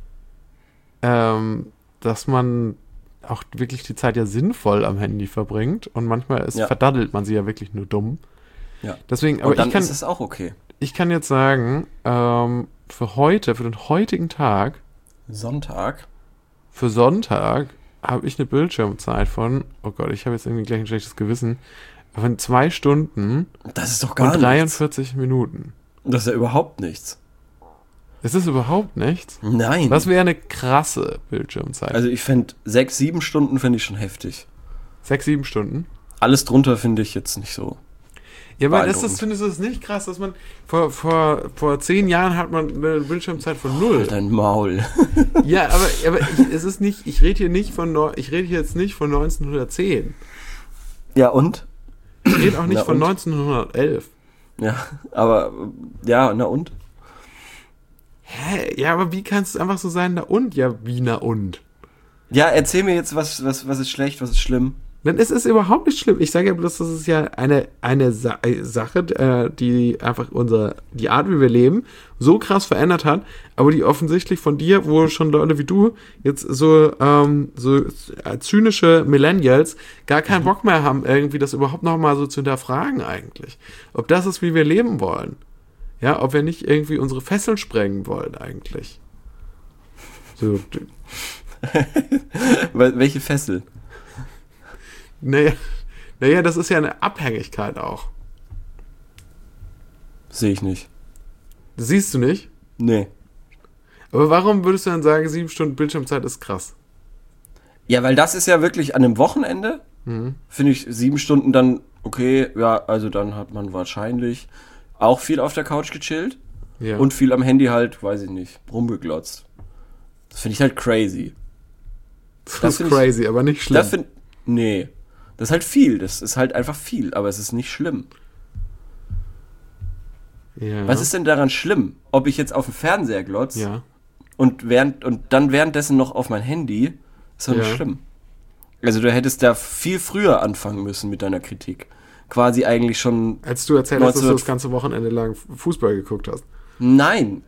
auch wirklich die Zeit ja sinnvoll am Handy verbringt und manchmal verdaddelt man sie ja wirklich nur dumm. Ja. Deswegen, aber und dann ist es auch okay. Ich kann jetzt sagen, für den heutigen Tag, für Sonntag, habe ich eine Bildschirmzeit von, oh Gott, ich habe jetzt irgendwie gleich ein schlechtes Gewissen, von 2 Stunden das ist doch gar und 43 Minuten. Das ist ja überhaupt nichts. Ist das überhaupt nichts? Nein. Was wäre eine krasse Bildschirmzeit? Also ich fände 6-7 Stunden finde ich schon heftig. 6-7 Stunden? Alles drunter finde ich jetzt nicht so. Ja, aber findest du das nicht krass, dass man vor 10 Jahren hat man eine Bildschirmzeit von 0. Halt dein Maul. Ja, aber es ist nicht, ich rede hier jetzt nicht von 1910. Ja, und? Ich rede auch nicht von 1911. Ja, aber, ja, na und? Hä? Ja, aber wie kann es einfach so sein, na und? Ja, wie na und? Ja, erzähl mir jetzt, was ist schlecht, was ist schlimm? Denn es ist überhaupt nicht schlimm. Ich sage ja bloß, das ist ja eine Sache, die einfach die Art, wie wir leben, so krass verändert hat, aber die offensichtlich von dir, wo schon Leute wie du jetzt so zynische Millennials gar keinen Bock mehr haben, irgendwie das überhaupt nochmal so zu hinterfragen eigentlich. Ob das ist, wie wir leben wollen. Ja, ob wir nicht irgendwie unsere Fesseln sprengen wollen eigentlich. So. Welche Fessel? Naja, das ist ja eine Abhängigkeit auch. Sehe ich nicht. Das siehst du nicht? Nee. Aber warum würdest du dann sagen, 7 Stunden Bildschirmzeit ist krass? Ja, weil das ist ja wirklich an einem Wochenende, finde ich 7 Stunden dann okay, ja, also dann hat man wahrscheinlich auch viel auf der Couch gechillt und viel am Handy halt, weiß ich nicht, rumgeglotzt. Das finde ich halt crazy. Das ist crazy, aber nicht schlimm. Nee. Das ist halt viel. Das ist halt einfach viel, aber es ist nicht schlimm. Ja. Was ist denn daran schlimm? Ob ich jetzt auf den Fernseher glotz und dann währenddessen noch auf mein Handy, ist doch nicht schlimm. Also du hättest da viel früher anfangen müssen mit deiner Kritik. Quasi eigentlich schon... Als du erzählt hast, dass du das ganze Wochenende lang Fußball geguckt hast. Nein,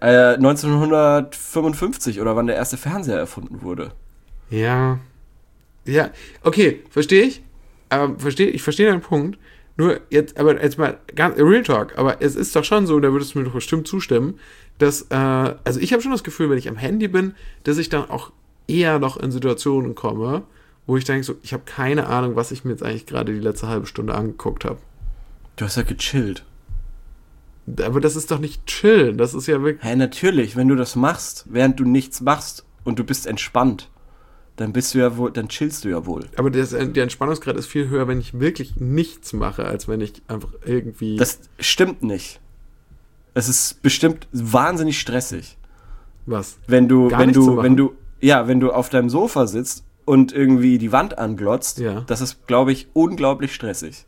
1955 oder wann der erste Fernseher erfunden wurde. Ja. Ja, okay, verstehe ich. Ich verstehe deinen Punkt. Nur jetzt mal ganz Real Talk, aber es ist doch schon so, da würdest du mir doch bestimmt zustimmen, dass, also ich habe schon das Gefühl, wenn ich am Handy bin, dass ich dann auch eher noch in Situationen komme, wo ich denke so, ich habe keine Ahnung, was ich mir jetzt eigentlich gerade die letzte halbe Stunde angeguckt habe. Du hast ja gechillt. Aber das ist doch nicht chillen, das ist ja wirklich... Hä, natürlich, wenn du das machst, während du nichts machst und du bist entspannt, dann dann chillst du ja wohl. Aber der Entspannungsgrad ist viel höher, wenn ich wirklich nichts mache, als wenn ich einfach irgendwie... Das stimmt nicht. Es ist bestimmt wahnsinnig stressig. Was? Wenn du auf deinem Sofa sitzt und irgendwie die Wand anglotzt, das ist, glaube ich, unglaublich stressig.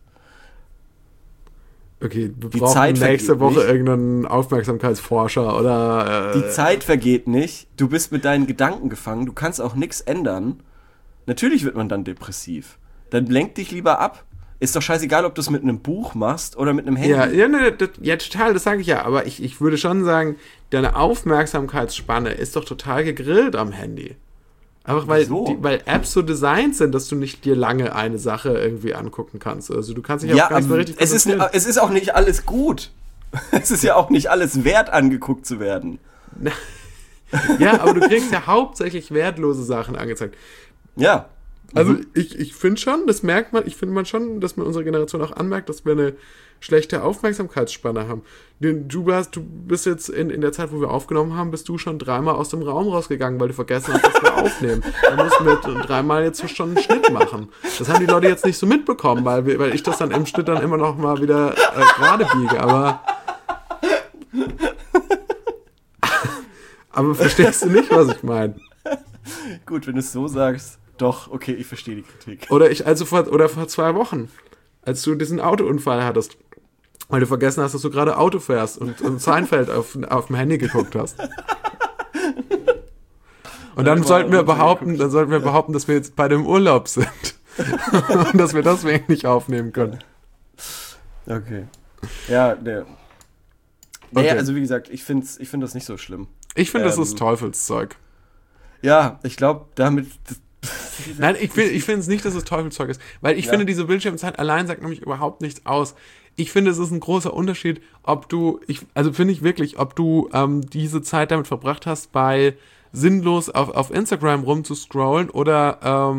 Okay, wir brauchen nächste Woche irgendeinen Aufmerksamkeitsforscher oder... Die Zeit vergeht nicht, du bist mit deinen Gedanken gefangen, du kannst auch nichts ändern. Natürlich wird man dann depressiv. Dann lenk dich lieber ab. Ist doch scheißegal, ob du es mit einem Buch machst oder mit einem Handy. Ja, total, das sage ich ja. Aber ich würde schon sagen, deine Aufmerksamkeitsspanne ist doch total gegrillt am Handy. Einfach weil Apps so designt sind, dass du nicht dir lange eine Sache irgendwie angucken kannst. Also du kannst dich auch ganz mal richtig konzentrieren. Es ist auch nicht alles gut. Es ist ja auch nicht alles wert, angeguckt zu werden. Ja, aber du kriegst ja hauptsächlich wertlose Sachen angezeigt. Ja. Also ich finde schon, dass man unserer Generation auch anmerkt, dass wir eine schlechte Aufmerksamkeitsspanne haben. Du bist jetzt in der Zeit, wo wir aufgenommen haben, bist du schon 3-mal aus dem Raum rausgegangen, weil du vergessen hast, dass wir aufnehmen. Da mussten wir 3-mal jetzt schon einen Schnitt machen. Das haben die Leute jetzt nicht so mitbekommen, weil ich das dann im Schnitt dann immer noch mal wieder gerade biege, aber verstehst du nicht, was ich meine? Gut, wenn du es so sagst. Doch, okay, ich verstehe die Kritik. Oder vor 2 Wochen, als du diesen Autounfall hattest, weil du vergessen hast, dass du gerade Auto fährst und Seinfeld auf dem Handy geguckt hast. Und dann sollten wir behaupten, dass wir jetzt bei dem Urlaub sind. Und dass wir deswegen nicht aufnehmen können. Okay. Ja, ne. Naja, also wie gesagt, ich find das nicht so schlimm. Ich finde, das ist Teufelszeug. Ja, ich glaube, damit... Nein, ich finde es nicht, dass es Teufelszeug ist, weil ich finde, diese Bildschirmzeit allein sagt nämlich überhaupt nichts aus. Ich finde, es ist ein großer Unterschied, ob du diese Zeit damit verbracht hast, bei sinnlos auf Instagram rumzuscrollen oder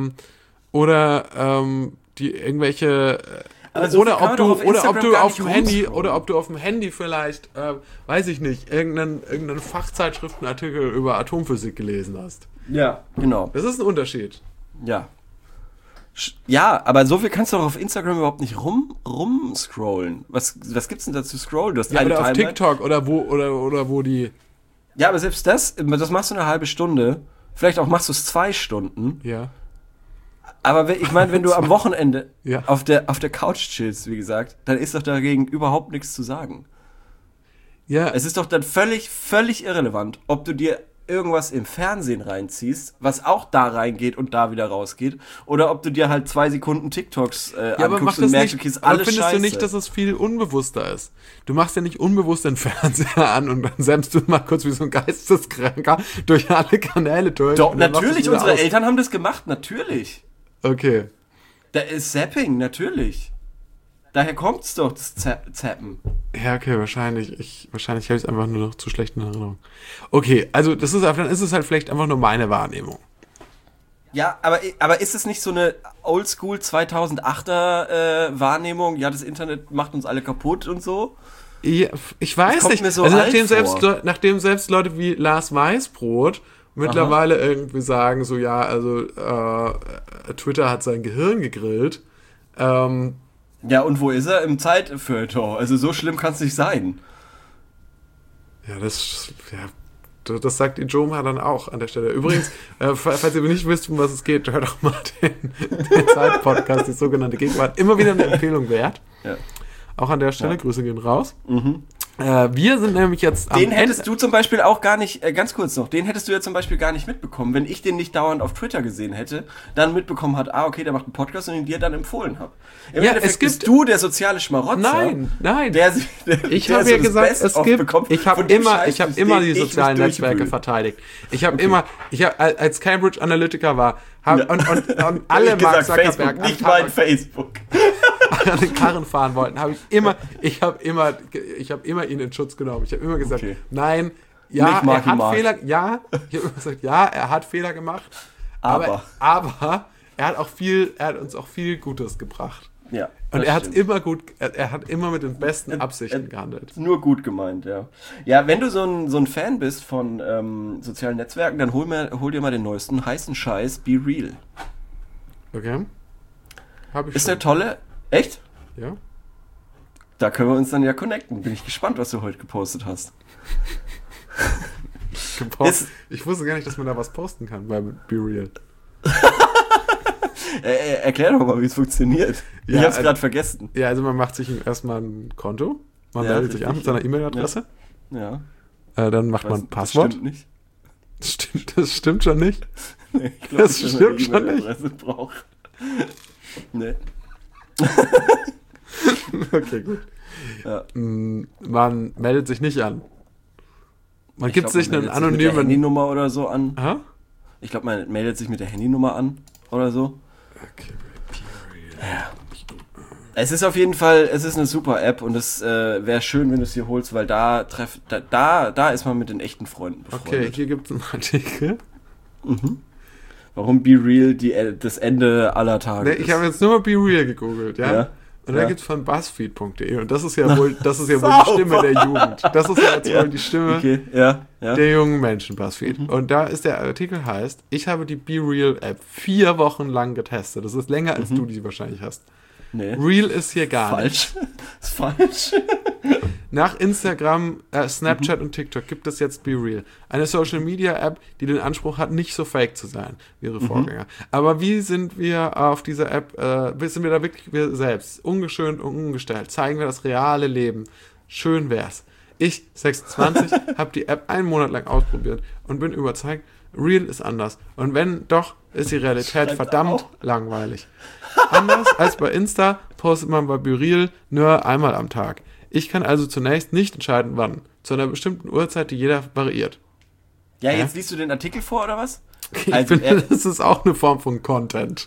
die irgendwelche oder ob du auf dem Handy vielleicht, weiß ich nicht, irgendeinen Fachzeitschriftenartikel über Atomphysik gelesen hast. Ja, genau. Das ist ein Unterschied. Ja. Ja, aber so viel kannst du doch auf Instagram überhaupt nicht rumscrollen. Was gibt's denn da zu scrollen? Du hast eine oder auf TikTok oder wo die... Ja, aber selbst das machst du eine halbe Stunde. Vielleicht auch machst du es 2 Stunden. Ja. Aber ich meine, wenn du am Wochenende auf der Couch chillst, wie gesagt, dann ist doch dagegen überhaupt nichts zu sagen. Ja. Es ist doch dann völlig irrelevant, ob du dir irgendwas im Fernsehen reinziehst, was auch da reingeht und da wieder rausgeht, oder ob du dir halt 2 Sekunden TikToks anguckst und merkst, okay, ist alles scheiße. Aber findest du nicht, dass es viel unbewusster ist? Du machst ja nicht unbewusst den Fernseher an und dann zappst du mal kurz wie so ein Geisteskranker durch alle Kanäle durch. Doch, natürlich, unsere Eltern haben das gemacht, natürlich. Okay. Da ist Zapping, natürlich. Daher kommt's doch, das Zappen. Ja, okay, wahrscheinlich habe ich es einfach nur noch zu schlechten Erinnerungen. Okay, also dann ist es halt vielleicht einfach nur meine Wahrnehmung. Ja, aber ist es nicht so eine Oldschool 2008er Wahrnehmung? Ja, das Internet macht uns alle kaputt und so? Ja, ich weiß nicht. Mir so also nachdem selbst Leute wie Lars Weißbrot mittlerweile irgendwie sagen, so ja, also Twitter hat sein Gehirn gegrillt. Ja, und wo ist er? Im Zeitfeuilleton. Also so schlimm kann es nicht sein. Ja, das sagt die Joma dann auch an der Stelle. Übrigens, falls ihr nicht wisst, um was es geht, hört doch mal den Zeit-Podcast, die sogenannte Gegenwart. Immer wieder eine Empfehlung wert. Ja. Auch an der Stelle, Grüße gehen raus. Mhm. Wir sind nämlich jetzt am Ende. Den hättest du zum Beispiel auch gar nicht, ganz kurz noch, den hättest du ja zum Beispiel gar nicht mitbekommen, wenn ich den nicht dauernd auf Twitter gesehen hätte, dann mitbekommen hat, okay, der macht einen Podcast und ihn dir dann empfohlen habe. Im Endeffekt bist du der soziale Schmarotzer. Nein. Ich habe ja gesagt, ich habe immer die sozialen Netzwerke verteidigt. Ich habe als Cambridge Analytica war, und alle Mark Zuckerberg nicht mal Facebook. an den Karren fahren wollten, ich habe immer ihn in Schutz genommen. Ich habe immer gesagt, nein, er hat Fehler gemacht, aber er hat uns auch viel Gutes gebracht. Ja. Und er hat immer mit den besten Absichten gehandelt. Nur gut gemeint, ja. Ja, wenn du so ein Fan bist von sozialen Netzwerken, dann hol dir mal den neuesten heißen Scheiß, Be Real. Okay. Ist der tolle? Echt? Ja. Da können wir uns dann ja connecten. Bin ich gespannt, was du heute gepostet hast. Ich wusste gar nicht, dass man da was posten kann bei Be Real. Erklär doch mal, wie es funktioniert. Ja, ich hab's gerade vergessen. Ja, also man macht sich erstmal ein Konto. Man meldet sich an mit seiner E-Mail-Adresse. Ja. Dann macht man ein Passwort. Das stimmt nicht. Das stimmt schon nicht. Nee, ich glaub, das stimmt schon nicht. Braucht. Nee. Okay, gut. Ja. Man meldet sich nicht an. Man gibt sich einen anonymen... Mit der Handynummer oder so an. Aha? Ich glaube, man meldet sich mit der Handynummer an oder so. Okay. Ja. Es ist auf jeden Fall, es ist eine super App und es wäre schön, wenn du es hier holst, weil da ist man mit den echten Freunden befreundet. Okay, hier gibt es einen Artikel. Warum Be Real das Ende aller Tage ist. Ich habe jetzt nur mal Be Real gegoogelt, ja? Und da gibt es von BuzzFeed.de und das ist ja wohl die Stimme der Jugend. Das ist ja jetzt wohl die Stimme der jungen Menschen, BuzzFeed. Und da ist der Artikel heißt, ich habe die Be Real App 4 Wochen lang getestet. Das ist länger, als du die wahrscheinlich hast. Nee. Real ist hier gar nicht. Ist falsch. Nach Instagram, Snapchat und TikTok gibt es jetzt Be Real. Eine Social-Media-App, die den Anspruch hat, nicht so fake zu sein wie ihre Vorgänger. Aber wie sind wir auf dieser App, sind wir da wirklich wir selbst? Ungeschönt und ungestellt. Zeigen wir das reale Leben. Schön wär's. Ich, 26, habe die App einen Monat lang ausprobiert und bin überzeugt, Real ist anders. Und wenn doch, ist die Realität verdammt langweilig. Anders als bei Insta postet man bei Be Real nur einmal am Tag. Ich kann also zunächst nicht entscheiden, wann. Zu einer bestimmten Uhrzeit, die jeder variiert. Ja, jetzt liest du den Artikel vor, oder was? Ich finde, das ist auch eine Form von Content.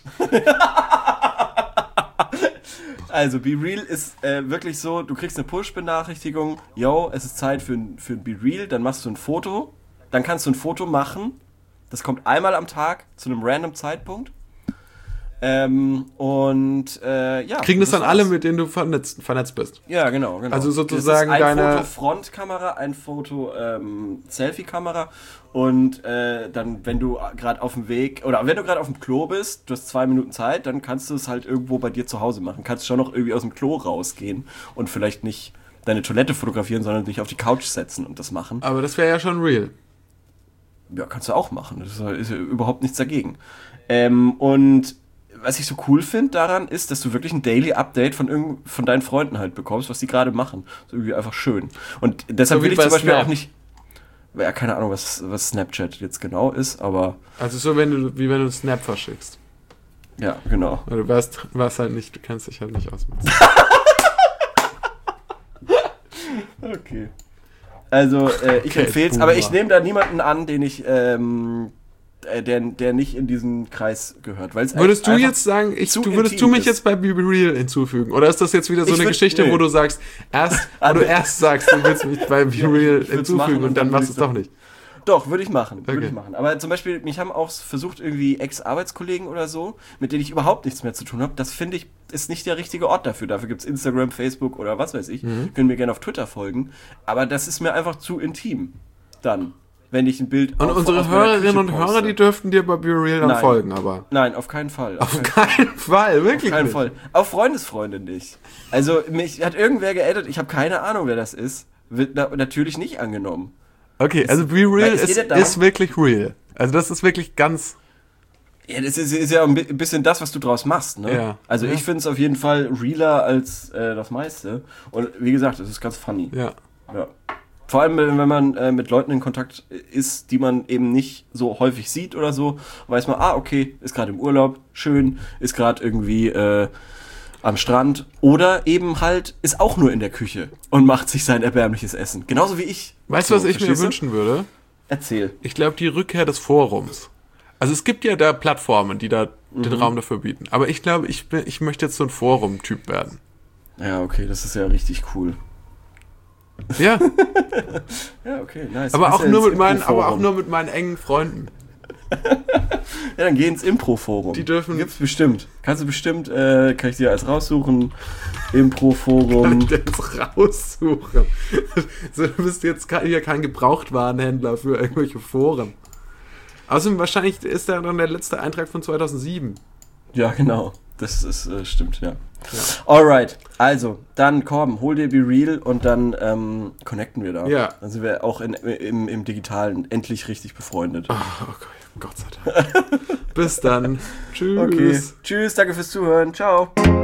Also, Be Real ist wirklich so, du kriegst eine Push-Benachrichtigung, yo, es ist Zeit für ein Be Real, dann machst du ein Foto, dann kannst du ein Foto machen, das kommt einmal am Tag zu einem random Zeitpunkt. Kriegen das dann alle, mit denen du vernetzt bist? Ja, genau. Also sozusagen ein Foto Frontkamera, ein Foto Selfie-Kamera und dann, wenn du gerade auf dem Weg oder wenn du gerade auf dem Klo bist, du hast 2 Minuten Zeit, dann kannst du es halt irgendwo bei dir zu Hause machen. Kannst schon noch irgendwie aus dem Klo rausgehen und vielleicht nicht deine Toilette fotografieren, sondern dich auf die Couch setzen und das machen. Aber das wäre ja schon real. Ja, kannst du auch machen. Das ist ja überhaupt nichts dagegen. Und was ich so cool finde daran ist, dass du wirklich ein Daily Update von deinen Freunden halt bekommst, was die gerade machen. So irgendwie einfach schön. Und deshalb will ich zum Beispiel auch nicht... Ja, keine Ahnung, was Snapchat jetzt genau ist, aber... Also so, wie wenn du einen Snap verschickst. Ja, genau. Du weißt halt nicht, du kennst dich halt nicht aus. Okay. Also, ich empfehle es, aber ich nehme da niemanden an, den ich... der nicht in diesen Kreis gehört. Würdest du jetzt sagen, würdest du mich jetzt bei Be Real hinzufügen? Oder ist das jetzt wieder so eine Geschichte, wo du sagst, erst sagst, du willst mich bei Be Real hinzufügen und dann machst du es doch nicht? Doch, würde ich machen. Aber zum Beispiel, mich haben auch versucht, irgendwie Ex-Arbeitskollegen oder so, mit denen ich überhaupt nichts mehr zu tun habe. Das finde ich, ist nicht der richtige Ort dafür. Dafür gibt es Instagram, Facebook oder was weiß ich. Können mir gerne auf Twitter folgen. Aber das ist mir einfach zu intim. Dann. Wenn ich ein Bild und unsere Hörerinnen und Hörer, die dürften dir bei Be Real dann folgen, aber... Nein, auf keinen Fall. Auf keinen Fall, wirklich auf keinen Fall. Auf Freundesfreunde nicht. Also, mich hat irgendwer geaddet, ich habe keine Ahnung, wer das ist. Wird natürlich nicht angenommen. Okay, also Be Real ist wirklich real. Also das ist wirklich ganz... Ja, das ist ja ein bisschen das, was du draus machst, ne? Ja. Ich finde es auf jeden Fall realer als das meiste. Und wie gesagt, es ist ganz funny. Ja. Ja. Vor allem, wenn man mit Leuten in Kontakt ist, die man eben nicht so häufig sieht oder so, weiß man, okay, ist gerade im Urlaub, schön, ist gerade irgendwie am Strand oder eben halt ist auch nur in der Küche und macht sich sein erbärmliches Essen. Genauso wie ich. Weißt du, was ich mir wünschen würde? Erzähl. Ich glaube, die Rückkehr des Forums. Also es gibt ja da Plattformen, die da den Raum dafür bieten. Aber ich glaube, ich möchte jetzt so ein Forum-Typ werden. Ja, okay, das ist ja richtig cool. Ja. Ja, okay, nice. Aber auch nur mit meinen engen Freunden. Ja, dann geh ins Impro-Forum. Die dürfen... Gibt's bestimmt. Kannst du bestimmt, kann ich dir als raussuchen. Impro-Forum. Kann ich das raussuchen? So, du bist jetzt hier kein Gebrauchtwarenhändler für irgendwelche Foren. Außerdem wahrscheinlich ist da dann der letzte Eintrag von 2007. Ja, genau. Das ist, stimmt, ja. Alright, also, dann komm, hol dir Be Real und dann connecten wir da. Ja. Dann sind wir auch im Digitalen endlich richtig befreundet. Oh, okay. Gott sei Dank. Bis dann. Tschüss. Okay. Tschüss, danke fürs Zuhören. Ciao.